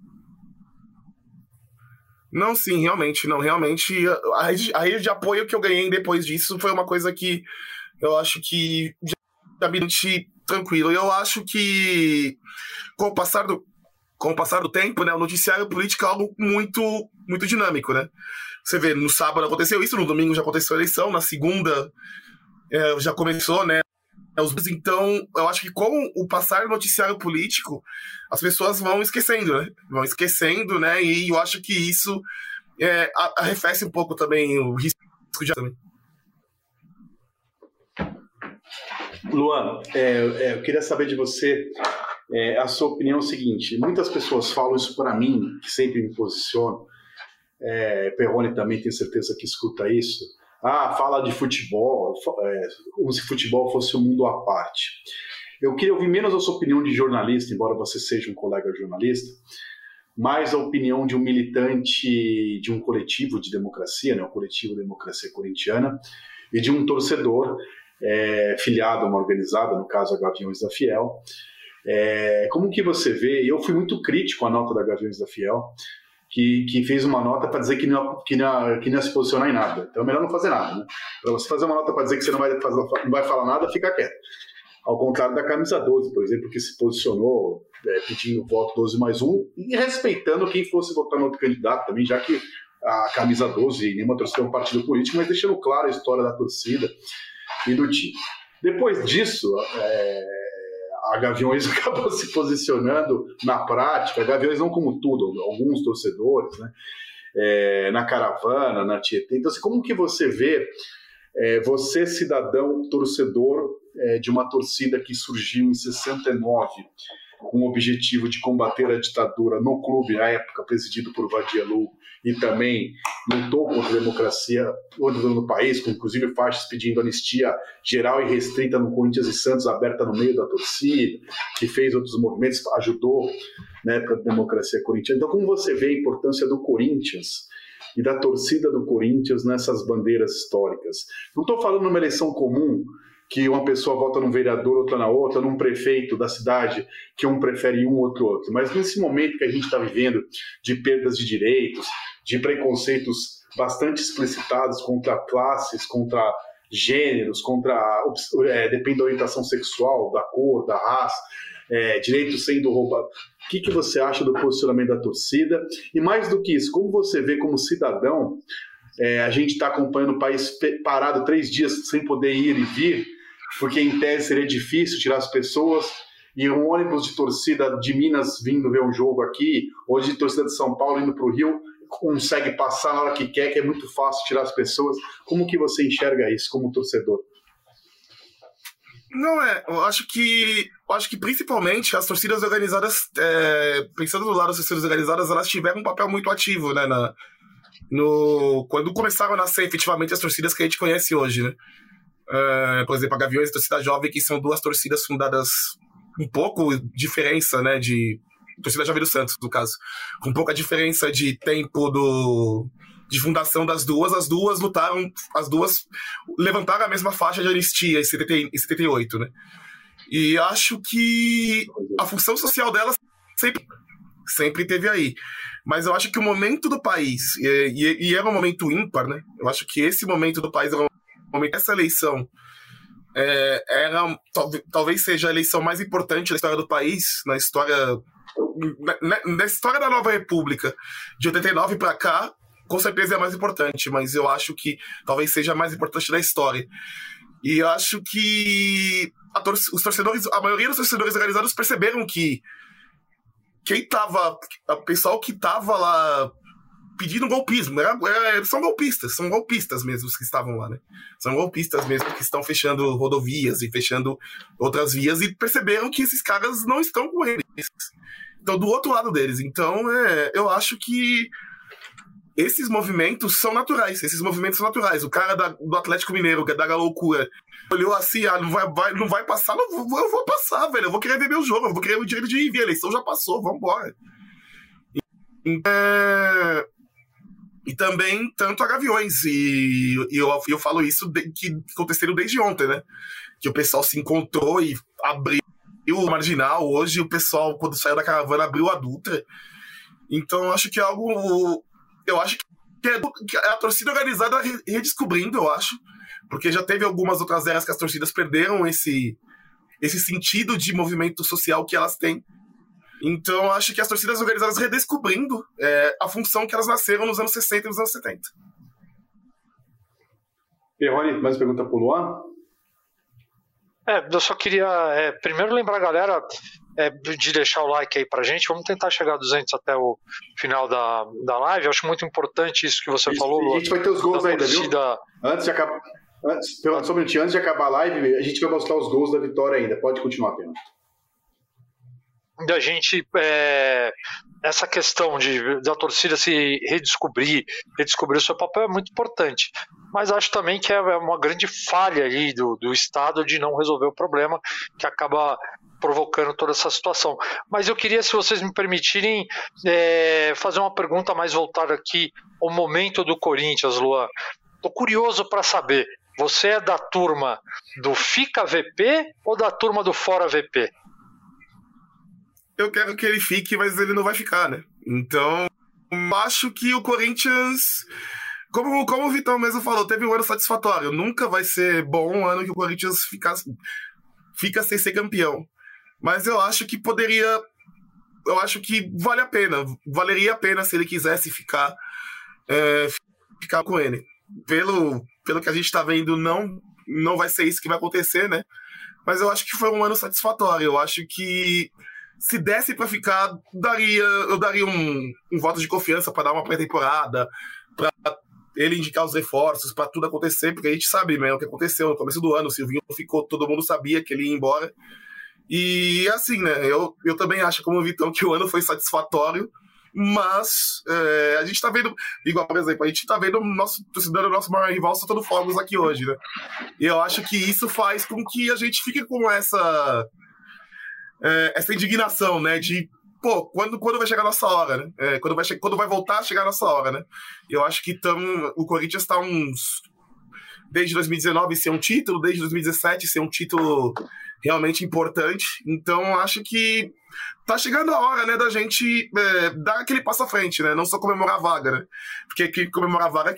Não, sim, realmente, não, realmente. A rede, a rede de apoio que eu ganhei depois disso foi uma coisa que eu acho que já me senti tranquilo. E eu acho que com o passar do Com o passar do tempo, né, o noticiário político é algo muito, muito dinâmico, né? Você vê, no sábado aconteceu isso, no domingo já aconteceu a eleição, na segunda é, já começou, né? Então, eu acho que com o passar do noticiário político, as pessoas vão esquecendo, né? Vão esquecendo, né? E eu acho que isso é, arrefece um pouco também o risco de... Luan, é, é, eu queria saber de você é, a sua opinião é o seguinte: muitas pessoas falam isso para mim, que sempre me posiciono, é, Perrone também tenho certeza que escuta isso, ah, fala de futebol, é, como se futebol fosse um mundo à parte. Eu queria ouvir menos a sua opinião de jornalista, embora você seja um colega jornalista, mais a opinião de um militante de um coletivo de democracia, né, o coletivo Democracia Corintiana, e de um torcedor É, filiado a uma organizada, no caso a Gaviões da Fiel. É, como que você vê? Eu fui muito crítico à nota da Gaviões da Fiel, que, que fez uma nota para dizer que não, que, não, que não ia se posicionar em nada. Então é melhor não fazer nada, né? Para você fazer uma nota para dizer que você não vai, fazer, não vai falar nada, fica quieto. Ao contrário da camisa doze, por exemplo, que se posicionou é, pedindo voto doze mais um e respeitando quem fosse votar no outro candidato também, já que a camisa doze nenhuma torcida é um partido político, mas deixando claro a história da torcida e do time. Depois disso, é, a Gaviões acabou se posicionando na prática, a Gaviões não como tudo, alguns torcedores, né, é, na caravana, na Tietê. Então, assim, como que você vê, é, você cidadão torcedor é, de uma torcida que surgiu em sessenta e nove com o objetivo de combater a ditadura no clube, na época presidido por Vadia Lugo, e também lutou contra a democracia no país, com inclusive faixas pedindo anistia geral e restrita no Corinthians e Santos, aberta no meio da torcida, que fez outros movimentos, ajudou, né, para a democracia corintiana. Então, como você vê a importância do Corinthians e da torcida do Corinthians nessas bandeiras históricas? Não estou falando numa eleição comum, que uma pessoa vota num vereador, outra na outra, num prefeito da cidade, que um prefere um, outro outro. Mas nesse momento que a gente está vivendo de perdas de direitos, de preconceitos bastante explicitados contra classes, contra gêneros, contra, é, depende da orientação sexual, da cor, da raça, é, direitos sendo roubados. O que, que você acha do posicionamento da torcida? E mais do que isso, como você vê como cidadão, é, a gente está acompanhando o país parado três dias sem poder ir e vir, porque em tese seria difícil tirar as pessoas, e um ônibus de torcida de Minas vindo ver um jogo aqui, ou de torcida de São Paulo indo para o Rio, consegue passar na hora que quer, que é muito fácil tirar as pessoas. Como que você enxerga isso como torcedor? Não é, eu acho que eu acho que principalmente as torcidas organizadas, é, pensando do lado das torcidas organizadas, elas tiveram um papel muito ativo, né, na, no, quando começaram a nascer efetivamente as torcidas que a gente conhece hoje, né? Uh, por exemplo, a Gaviões e a Torcida Jovem, que são duas torcidas fundadas um pouco diferença, né, de, torcida Jovem do Santos, no caso. Com pouca diferença de tempo do, de fundação das duas, as duas lutaram, as duas levantaram a mesma faixa de anistia em setenta e oito, né? E acho que a função social delas sempre, sempre teve aí. Mas eu acho que o momento do país, e, e, e era um momento ímpar, né? Eu acho que esse momento do país era um momento, essa eleição é, era, talvez, talvez seja a eleição mais importante da história do país, na história, na, na história da Nova República, de oitenta e nove para cá, com certeza é a mais importante, mas eu acho que talvez seja a mais importante da história. E eu acho que a tor- os torcedores, a maioria dos torcedores organizados perceberam que quem tava, o pessoal que tava lá pedindo golpismo, era, era, são golpistas, são golpistas mesmo os que estavam lá, né? São golpistas mesmo que estão fechando rodovias e fechando outras vias e perceberam que esses caras não estão com eles. Estão do outro lado deles. Então, é, eu acho que esses movimentos são naturais, esses movimentos são naturais. O cara da, do Atlético Mineiro, que é da loucura, olhou assim, ah, não vai, vai, não vai passar, não, eu vou passar, velho, eu vou querer ver meu jogo, eu vou querer o direito de ir ver, a eleição já passou, vambora. E, é, e também, tanto a Gaviões, e, e eu, eu falo isso de, que aconteceram desde ontem, né, que o pessoal se encontrou e abriu o Marginal, hoje o pessoal, quando saiu da caravana, abriu a Dutra. Então, eu acho que é algo... Eu acho que é, que é a torcida organizada redescobrindo, eu acho, porque já teve algumas outras eras que as torcidas perderam esse, esse sentido de movimento social que elas têm. Então, eu acho que as torcidas organizadas redescobrindo é, a função que elas nasceram nos anos sessenta e nos anos setenta. Perrone, mais pergunta para o Luan? É, eu só queria é, primeiro lembrar a galera é, de deixar o like aí pra gente. Vamos tentar chegar a duzentos até o final da, da live. Eu acho muito importante isso que você isso, falou, Luan. A gente vai ter os gols ainda, torcida... viu? Antes de acabar, antes, só um minutinho, antes de acabar a live, a gente vai mostrar os gols da vitória ainda. Pode continuar, Pedro. Da gente, é, essa questão de, da torcida se redescobrir, redescobrir o seu papel é muito importante, mas acho também que é uma grande falha ali do, do Estado de não resolver o problema, que acaba provocando toda essa situação. Mas eu queria, se vocês me permitirem, é, fazer uma pergunta mais voltada aqui ao momento do Corinthians, Luan. Estou curioso para saber, você é da turma do Fica V P ou da turma do Fora V P? Eu quero que ele fique, mas ele não vai ficar, né? Então, acho que o Corinthians, como, como o Vitão mesmo falou, teve um ano satisfatório. Nunca vai ser bom um ano que o Corinthians fica, fica sem ser campeão. Mas eu acho que poderia... Eu acho que vale a pena. Valeria a pena se ele quisesse ficar, é, ficar com ele. Pelo, pelo que a gente tá vendo, não, não vai ser isso que vai acontecer, né? Mas eu acho que foi um ano satisfatório. Eu acho que se desse pra ficar, daria, eu daria um, um voto de confiança pra dar uma pré-temporada, pra ele indicar os reforços, pra tudo acontecer, porque a gente sabe, né, o que aconteceu no começo do ano. O Silvinho ficou, todo mundo sabia que ele ia embora. E assim, né, eu, eu também acho, como o Vitão, que o ano foi satisfatório, mas é, a gente tá vendo, igual, por exemplo, a gente tá vendo o nosso torcedor, o nosso maior rival soltando fogos aqui hoje, né? E eu acho que isso faz com que a gente fique com essa... É, essa indignação, né, de, pô, quando, quando vai chegar a nossa hora, né, é, quando, vai che- quando vai voltar a chegar a nossa hora, né, eu acho que tamo, o Corinthians está uns, desde dois mil e dezenove ser um título, desde dois mil e dezessete ser um título realmente importante, então acho que tá chegando a hora, né, da gente é, dar aquele passo à frente, né, não só comemorar a vaga, né, porque que comemorar a vaga...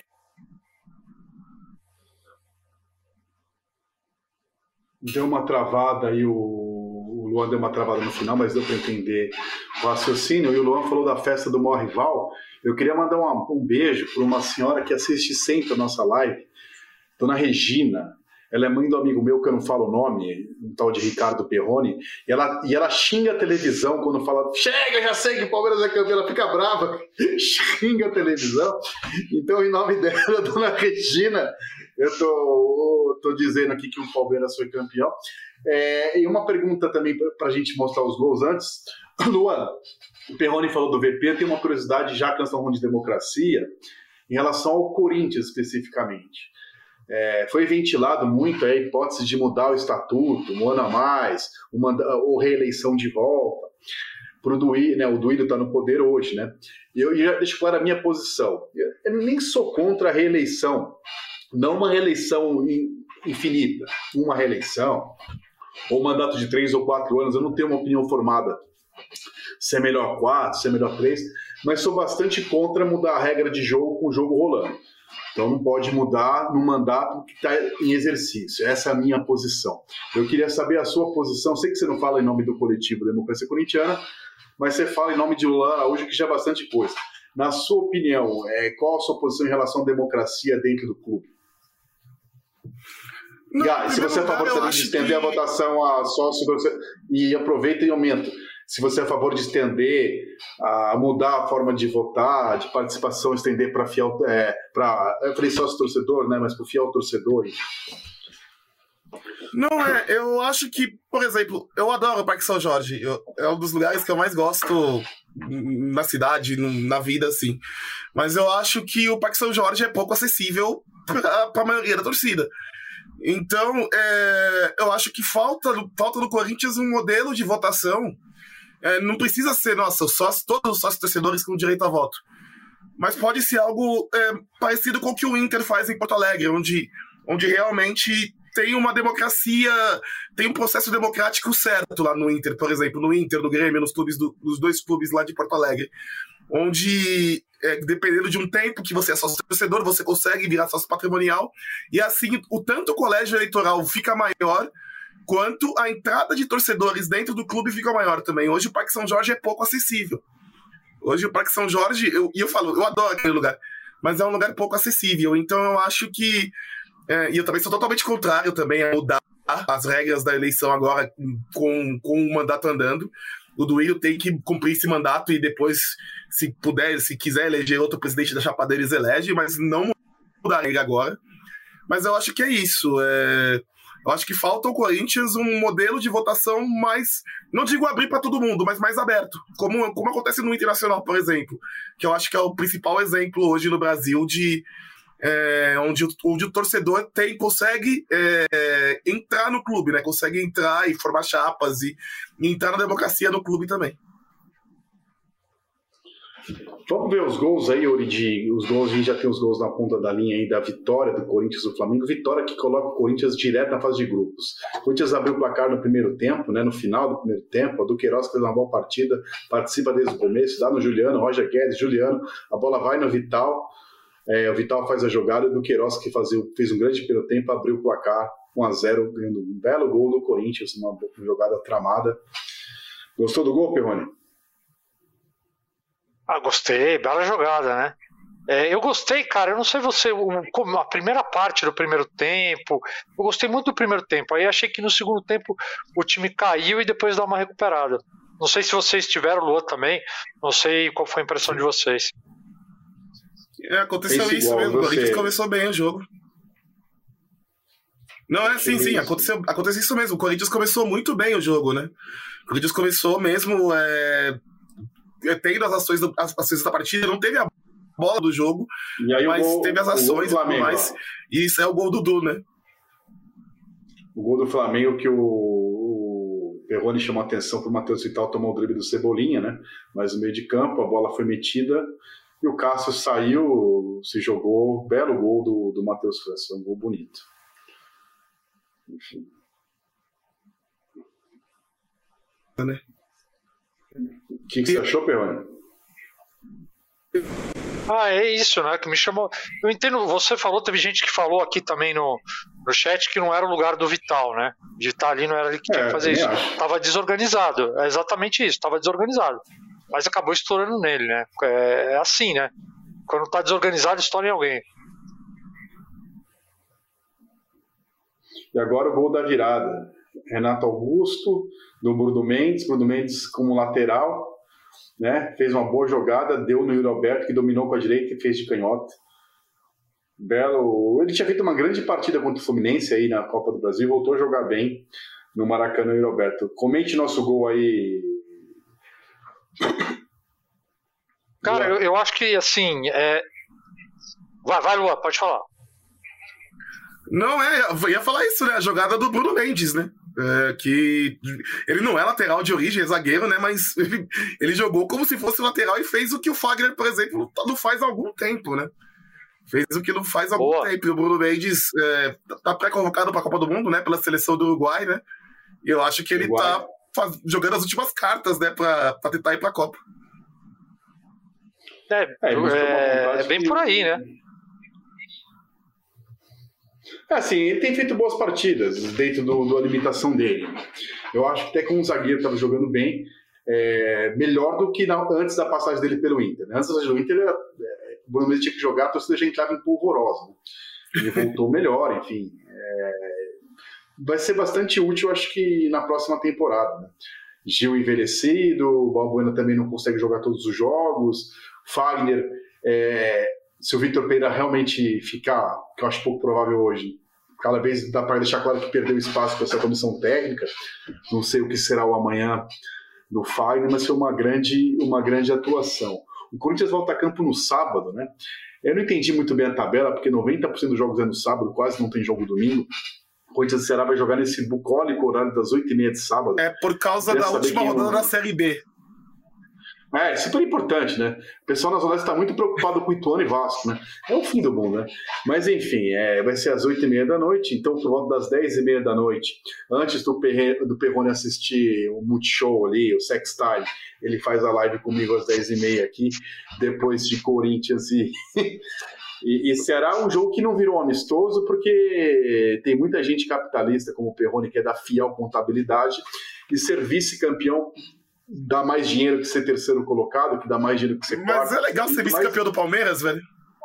Deu uma travada aí o O Luan deu uma travada no final, mas deu para entender o raciocínio. E o Luan falou da festa do maior rival. Eu queria mandar uma, um beijo para uma senhora que assiste sempre a nossa live, Dona Regina. Ela é mãe do amigo meu, que eu não falo o nome, um tal de Ricardo Perrone, e ela, e ela xinga a televisão quando fala, chega, já sei que o Palmeiras é campeão, ela fica brava, xinga a televisão. Então, em nome dela, Dona Regina, eu tô, tô dizendo aqui que o Palmeiras foi campeão. É, e uma pergunta também para a gente mostrar os gols antes. Luan, o Perrone falou do V P, tem uma curiosidade, já que nós estamos falando de democracia, em relação ao Corinthians especificamente. É, foi ventilado muito a hipótese de mudar o estatuto, um ano a mais, uma, ou reeleição de volta. pro Duílio, né? O Duílio está no poder hoje, né? E eu já deixo claro a minha posição. Eu nem sou contra a reeleição, não uma reeleição infinita, uma reeleição, ou mandato de três ou quatro anos, eu não tenho uma opinião formada se é melhor quatro, se é melhor três, mas sou bastante contra mudar a regra de jogo com o jogo rolando. Então não pode mudar no mandato que está em exercício. Essa é a minha posição. Eu queria saber a sua posição. Sei que você não fala em nome do coletivo Democracia Corintiana, mas você fala em nome de Lula Araújo, que já é bastante coisa. Na sua opinião, é, qual a sua posição em relação à democracia dentro do clube? Não, ah, se você é a favor também de estender que... a votação a sócio, e aproveita e aumenta. Se você é a favor de estender, a mudar a forma de votar, de participação, estender para fiel, é, para, eu falei sócio torcedor, né, mas para o fiel torcedor. Não é, eu acho que, por exemplo, eu adoro o Parque São Jorge, eu, é um dos lugares que eu mais gosto na cidade, na vida, assim. Mas eu acho que o Parque São Jorge é pouco acessível para a maioria da torcida. Então, é, eu acho que falta, falta no Corinthians um modelo de votação. É, não precisa ser, nossa, sócio, todos os sócios torcedores com direito a voto. Mas pode ser algo é, parecido com o que o Inter faz em Porto Alegre, onde, onde realmente tem uma democracia, tem um processo democrático certo lá no Inter, por exemplo, no Inter, no Grêmio, nos clubes do, nos dois clubes lá de Porto Alegre, onde, é, dependendo de um tempo que você é sócio torcedor, você consegue virar sócio patrimonial, e assim, o tanto o colégio eleitoral fica maior, quanto a entrada de torcedores dentro do clube fica maior também. Hoje o Parque São Jorge é pouco acessível. Hoje o Parque São Jorge, e eu, eu falo, eu adoro aquele lugar, mas é um lugar pouco acessível. Então eu acho que, é, e eu também sou totalmente contrário também a mudar as regras da eleição agora com, com o mandato andando. O Duílio tem que cumprir esse mandato e depois, se puder, se quiser eleger outro presidente da chapa deles, elege, mas não mudar ele agora. Mas eu acho que é isso, é... Eu acho que falta ao Corinthians um modelo de votação mais, não digo abrir para todo mundo, mas mais aberto, como, como acontece no Internacional, por exemplo, que eu acho que é o principal exemplo hoje no Brasil de é, onde, onde o torcedor tem, consegue é, entrar no clube, né? Consegue entrar e formar chapas e, e entrar na democracia no clube também. Vamos ver os gols aí, Origi. Os gols, a gente já tem os gols na ponta da linha aí da vitória do Corinthians do Flamengo. Vitória que coloca o Corinthians direto na fase de grupos. O Corinthians abriu o placar no primeiro tempo, né, no final do primeiro tempo. A Duqueiroz fez uma boa partida, participa desde o começo, dá no Juliano, Roger Guedes, Juliano. A bola vai no Vital. É, o Vital faz a jogada e o Duqueiroz, que fazia, fez um grande primeiro tempo, abriu o placar um a zero, ganhando um belo gol do Corinthians, uma jogada tramada. Gostou do gol, Perrone? Ah, gostei, bela jogada, né? É, eu gostei, cara, eu não sei você, a primeira parte do primeiro tempo, eu gostei muito do primeiro tempo, aí achei que no segundo tempo o time caiu e depois dá uma recuperada. Não sei se vocês tiveram, Luan, também, não sei qual foi a impressão de vocês. É, aconteceu Esse isso mesmo, o Corinthians começou bem o jogo. Não, é sim, sim, aconteceu, aconteceu isso mesmo, o Corinthians começou muito bem o jogo, né? O Corinthians começou mesmo... É... tendo as ações, do, as ações da partida, não teve a bola do jogo, mas gol, teve as ações e tudo mais. E isso é o gol do Dudu, né? O gol do Flamengo que o, o Perrone chamou a atenção para o Matheus Vital tomar o drible do Cebolinha, né? Mas no meio de campo, a bola foi metida e o Cássio saiu, se jogou, belo gol do, do Matheus França, um gol bonito. Enfim. Né? O que, que você achou, Perrone? Ah, é isso, né? Que me chamou. Eu entendo, você falou, teve gente que falou aqui também no, no chat que não era o lugar do Vital, né? De estar ali não era ele que tinha é, que fazer isso. Acho. Tava desorganizado. É exatamente isso, tava desorganizado. Mas acabou estourando nele, né? É, é assim, né? Quando tá desorganizado, estoura em alguém. E agora o gol da virada. Renato Augusto, do Bruno Mendes, Bruno Mendes como lateral, né? Fez uma boa jogada, deu no Yuri Alberto, que dominou com a direita e fez de canhota. Belo. Ele tinha feito uma grande partida contra o Fluminense aí na Copa do Brasil, voltou a jogar bem no Maracanã, Yuri Alberto. Comente nosso gol aí. Cara, eu, eu acho que assim. É... Vai, vai, Luan, pode falar. Não, é, eu ia falar isso, né? A jogada do Bruno Mendes, né? É, que ele não é lateral de origem, é zagueiro, né? Mas ele, ele jogou como se fosse lateral e fez o que o Fagner, por exemplo, não faz há algum tempo, né? Fez o que não faz há algum Boa. tempo. E o Bruno Mendes é, tá pré-convocado para a Copa do Mundo, né? Pela seleção do Uruguai, né? E eu acho que ele Uruguai. tá faz, jogando as últimas cartas, né? Para tentar ir para a Copa. É, É, ele mostrou uma é, vontade é bem que- por aí, né? É, assim, ele tem feito boas partidas dentro do, da limitação dele. Eu acho que até com o zagueiro estava jogando bem, é, melhor do que na- antes da passagem dele pelo Inter. Né? Antes da passagem do Inter, era, é, o Bruno Mendes tinha que jogar, a torcida já entrava em polvorosa. Né? Ele voltou melhor, enfim. É, vai ser bastante útil, acho que na próxima temporada. Né? Gil envelhecido, o Balbuena também não consegue jogar todos os jogos, Fagner, é, se o Vitor Pereira realmente ficar, que eu acho pouco provável hoje, cada vez dá para deixar claro que perdeu espaço para essa comissão técnica, não sei o que será o amanhã do Fagner, mas foi uma grande, uma grande atuação. O Corinthians volta a campo no sábado, né? Eu não entendi muito bem a tabela, porque noventa por cento dos jogos é no sábado, quase não tem jogo domingo. O Corinthians e Ceará vai jogar nesse bucólico horário das oito e meia de sábado. É por causa Queria da saber última quem rodada o- da Série B. É, super importante, né? O pessoal na Zona Leste está muito preocupado com Ituano e Vasco, né? É o fim do mundo, né? Mas, enfim, é, vai ser às oito e meia da noite, então por volta das dez e meia da noite, antes do, Perre, do Perrone assistir o Multishow ali, o Sex Time, ele faz a live comigo às dez e meia aqui, depois de Corinthians e... E, e Ceará um jogo que não virou amistoso porque tem muita gente capitalista como o Perrone que é da fiel contabilidade e ser vice-campeão dá mais dinheiro que ser terceiro colocado, que dá mais dinheiro que ser quarto. Mas é legal ser Mas- vice-campeão do Palmeiras, velho.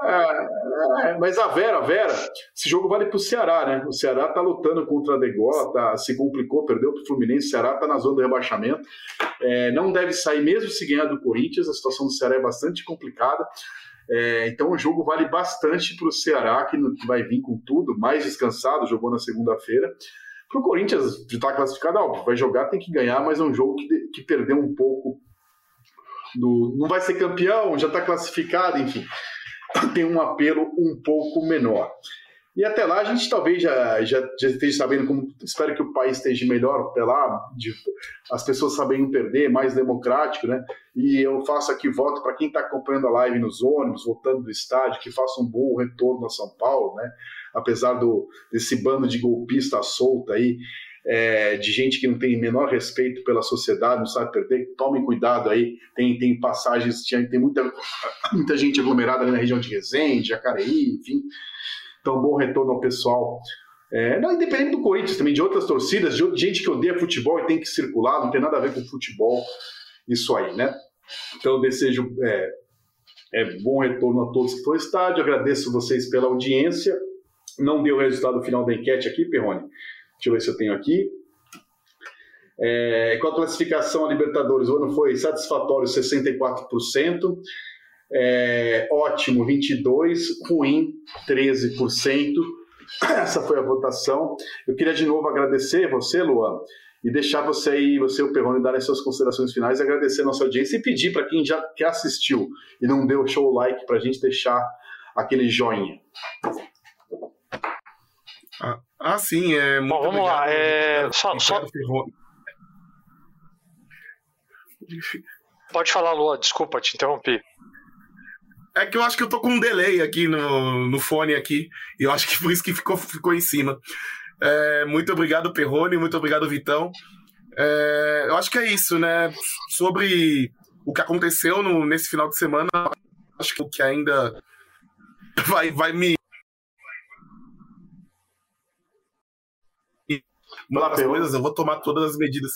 É, é, mas a Vera, a Vera, esse jogo vale pro Ceará, né? O Ceará tá lutando contra a Degola, tá, se complicou, perdeu pro Fluminense, o Ceará tá na zona do rebaixamento. É, não deve sair mesmo se ganhar do Corinthians, a situação do Ceará é bastante complicada. É, então o jogo vale bastante pro Ceará, que não- que vai vir com tudo, mais descansado, jogou na segunda-feira. Pro Corinthians, de estar classificado, óbvio, vai jogar, tem que ganhar, mas é um jogo que, que perdeu um pouco do... Não vai ser campeão, já está classificado, enfim. Tem um apelo um pouco menor. E até lá a gente talvez já, já, já esteja sabendo como... Espero que o país esteja melhor até lá, de, as pessoas sabem perder, mais democrático, né? E eu faço aqui voto para quem está acompanhando a live nos ônibus, voltando do estádio, que faça um bom retorno a São Paulo, né? Apesar do, desse bando de golpista solto aí, é, de gente que não tem menor respeito pela sociedade, não sabe perder, tomem cuidado aí, tem, tem passagens, tem muita, muita gente aglomerada ali na região de Resende, Jacareí, enfim. Então, bom retorno ao pessoal. É, não, independente do Corinthians, também de outras torcidas, de gente que odeia futebol e tem que circular, não tem nada a ver com futebol, isso aí, né? Então, eu desejo é, é, bom retorno a todos que estão no estádio, agradeço vocês pela audiência. Não deu o resultado final da enquete aqui, Perrone. Deixa eu ver se eu tenho aqui. É, com a classificação a Libertadores, o ano foi satisfatório, sessenta e quatro por cento. É, ótimo, vinte e dois por cento. Ruim, treze por cento. Essa foi a votação. Eu queria de novo agradecer você, Luan, e deixar você aí, você e o Perrone, darem suas considerações finais, agradecer a nossa audiência e pedir para quem já que assistiu e não deu show like para a gente deixar aquele joinha. Ah, ah, sim, é muito Bom, vamos obrigado. lá. É, Ricardo- só- Ricardo só- Ferrone. Pode falar, Lua, desculpa, te interrompi. É que eu acho que eu tô com um delay aqui no, no fone aqui, e eu acho que por isso que ficou, ficou em cima. É, muito obrigado, Perrone, muito obrigado, Vitão. É, eu acho que é isso, né? Sobre o que aconteceu no, nesse final de semana, acho que o que ainda vai, vai me... Uma das Perrone. coisas, eu vou tomar todas as medidas.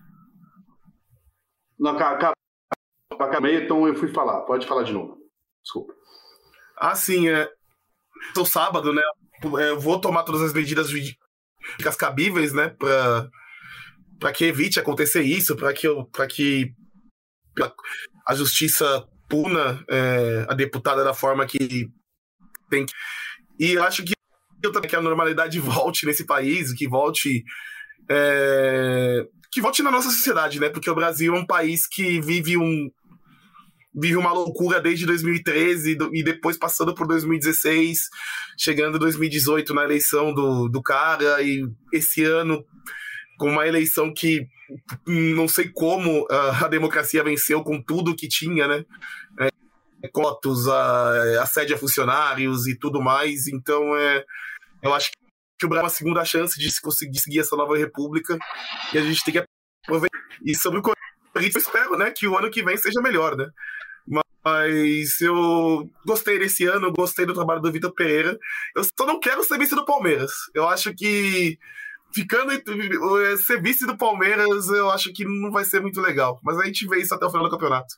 Não, cara, acabei, então eu fui falar. Pode falar de novo. Desculpa. Ah, sim, é. Então, sábado, né? Eu vou tomar todas as medidas jurídicas cabíveis, né? Pra, pra que evite acontecer isso, pra que, eu, pra que a justiça puna é, a deputada da forma que tem que. E eu acho que, que a normalidade volte nesse país, que volte. É, que volte na nossa sociedade, né? Porque o Brasil é um país que vive um. Vive uma loucura desde dois mil e treze e depois passando por dois mil e dezesseis, chegando em dois mil e dezoito na eleição do, do cara, e esse ano com uma eleição que não sei como a democracia venceu com tudo que tinha, né? É, cotos, a, assédio a funcionários e tudo mais. Então, é, eu acho que o Brasil é uma segunda chance de conseguir seguir essa nova república e a gente tem que aproveitar. E sobre o Corinthians, eu espero, né, que o ano que vem seja melhor, né? Mas eu gostei desse ano, gostei do trabalho do Vitor Pereira. Eu só não quero ser vice do Palmeiras. Eu acho que ficando ser vice do Palmeiras, eu acho que não vai ser muito legal. Mas a gente vê isso até o final do campeonato.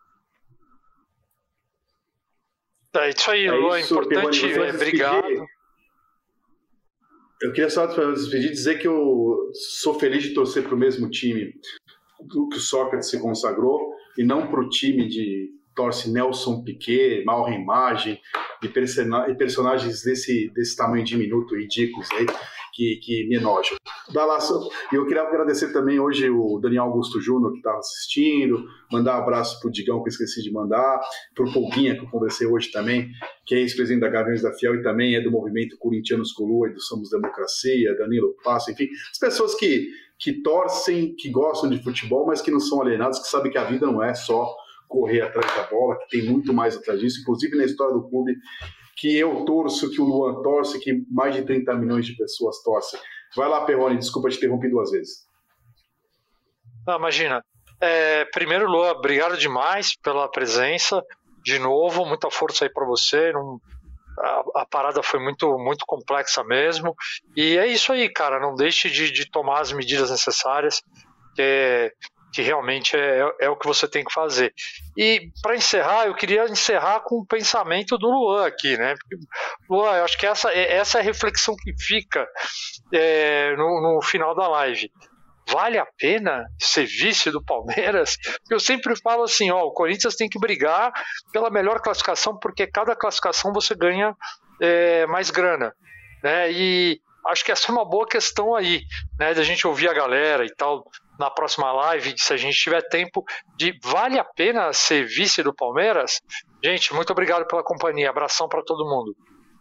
É isso aí, Lu, é importante. É, obrigado. Eu queria só despedir dizer que eu sou feliz de torcer para o mesmo time que o Sócrates se consagrou e não para o time de torce Nelson Piquet, Mauro Imagem e, persona- e personagens desse, desse tamanho diminuto, ridículos aí, que, que me enojam. E eu queria agradecer também hoje o Daniel Augusto Júnior, que estava assistindo, mandar um abraço para o Digão, que eu esqueci de mandar, para o Polguinha, que eu conversei hoje também, que é ex-presidente da Gaviões da Fiel e também é do movimento Corintianos Colua e do Somos Democracia, Danilo Passo, enfim, as pessoas que, que torcem, que gostam de futebol, mas que não são alienados, que sabem que a vida não é só correr atrás da bola, que tem muito mais atrás disso, inclusive na história do clube, que eu torço, que o Luan torce, que mais de trinta milhões de pessoas torcem. Vai lá, Perrone, desculpa te interromper duas vezes. Não, imagina. É, primeiro, Luan, obrigado demais pela presença, de novo, muita força aí para você, não, a, a parada foi muito, muito complexa mesmo, e é isso aí, cara, não deixe de, de tomar as medidas necessárias, que que realmente é, é o que você tem que fazer. E, para encerrar, eu queria encerrar com o pensamento do Luan aqui, né? Luan, eu acho que essa, essa é a reflexão que fica é, no, no final da live. Vale a pena ser vice do Palmeiras? Eu sempre falo assim, ó, o Corinthians tem que brigar pela melhor classificação, porque cada classificação você ganha é, mais grana, né? E acho que essa é uma boa questão aí, né, da gente ouvir a galera e tal, na próxima live, se a gente tiver tempo, de vale a pena ser vice do Palmeiras? Gente, muito obrigado pela companhia, abração para todo mundo.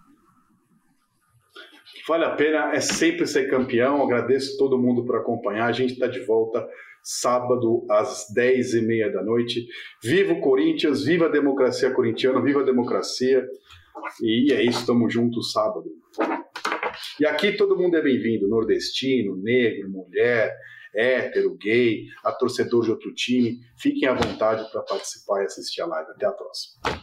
Vale a pena, é sempre ser campeão, agradeço todo mundo por acompanhar, a gente está de volta sábado às dez e meia da noite. Viva o Corinthians, viva a democracia corintiana, viva a democracia, e é isso, estamos juntos sábado. E aqui todo mundo é bem-vindo, nordestino, negro, mulher, hétero, gay, a torcedor de outro time. Fiquem à vontade para participar e assistir a live. Até a próxima.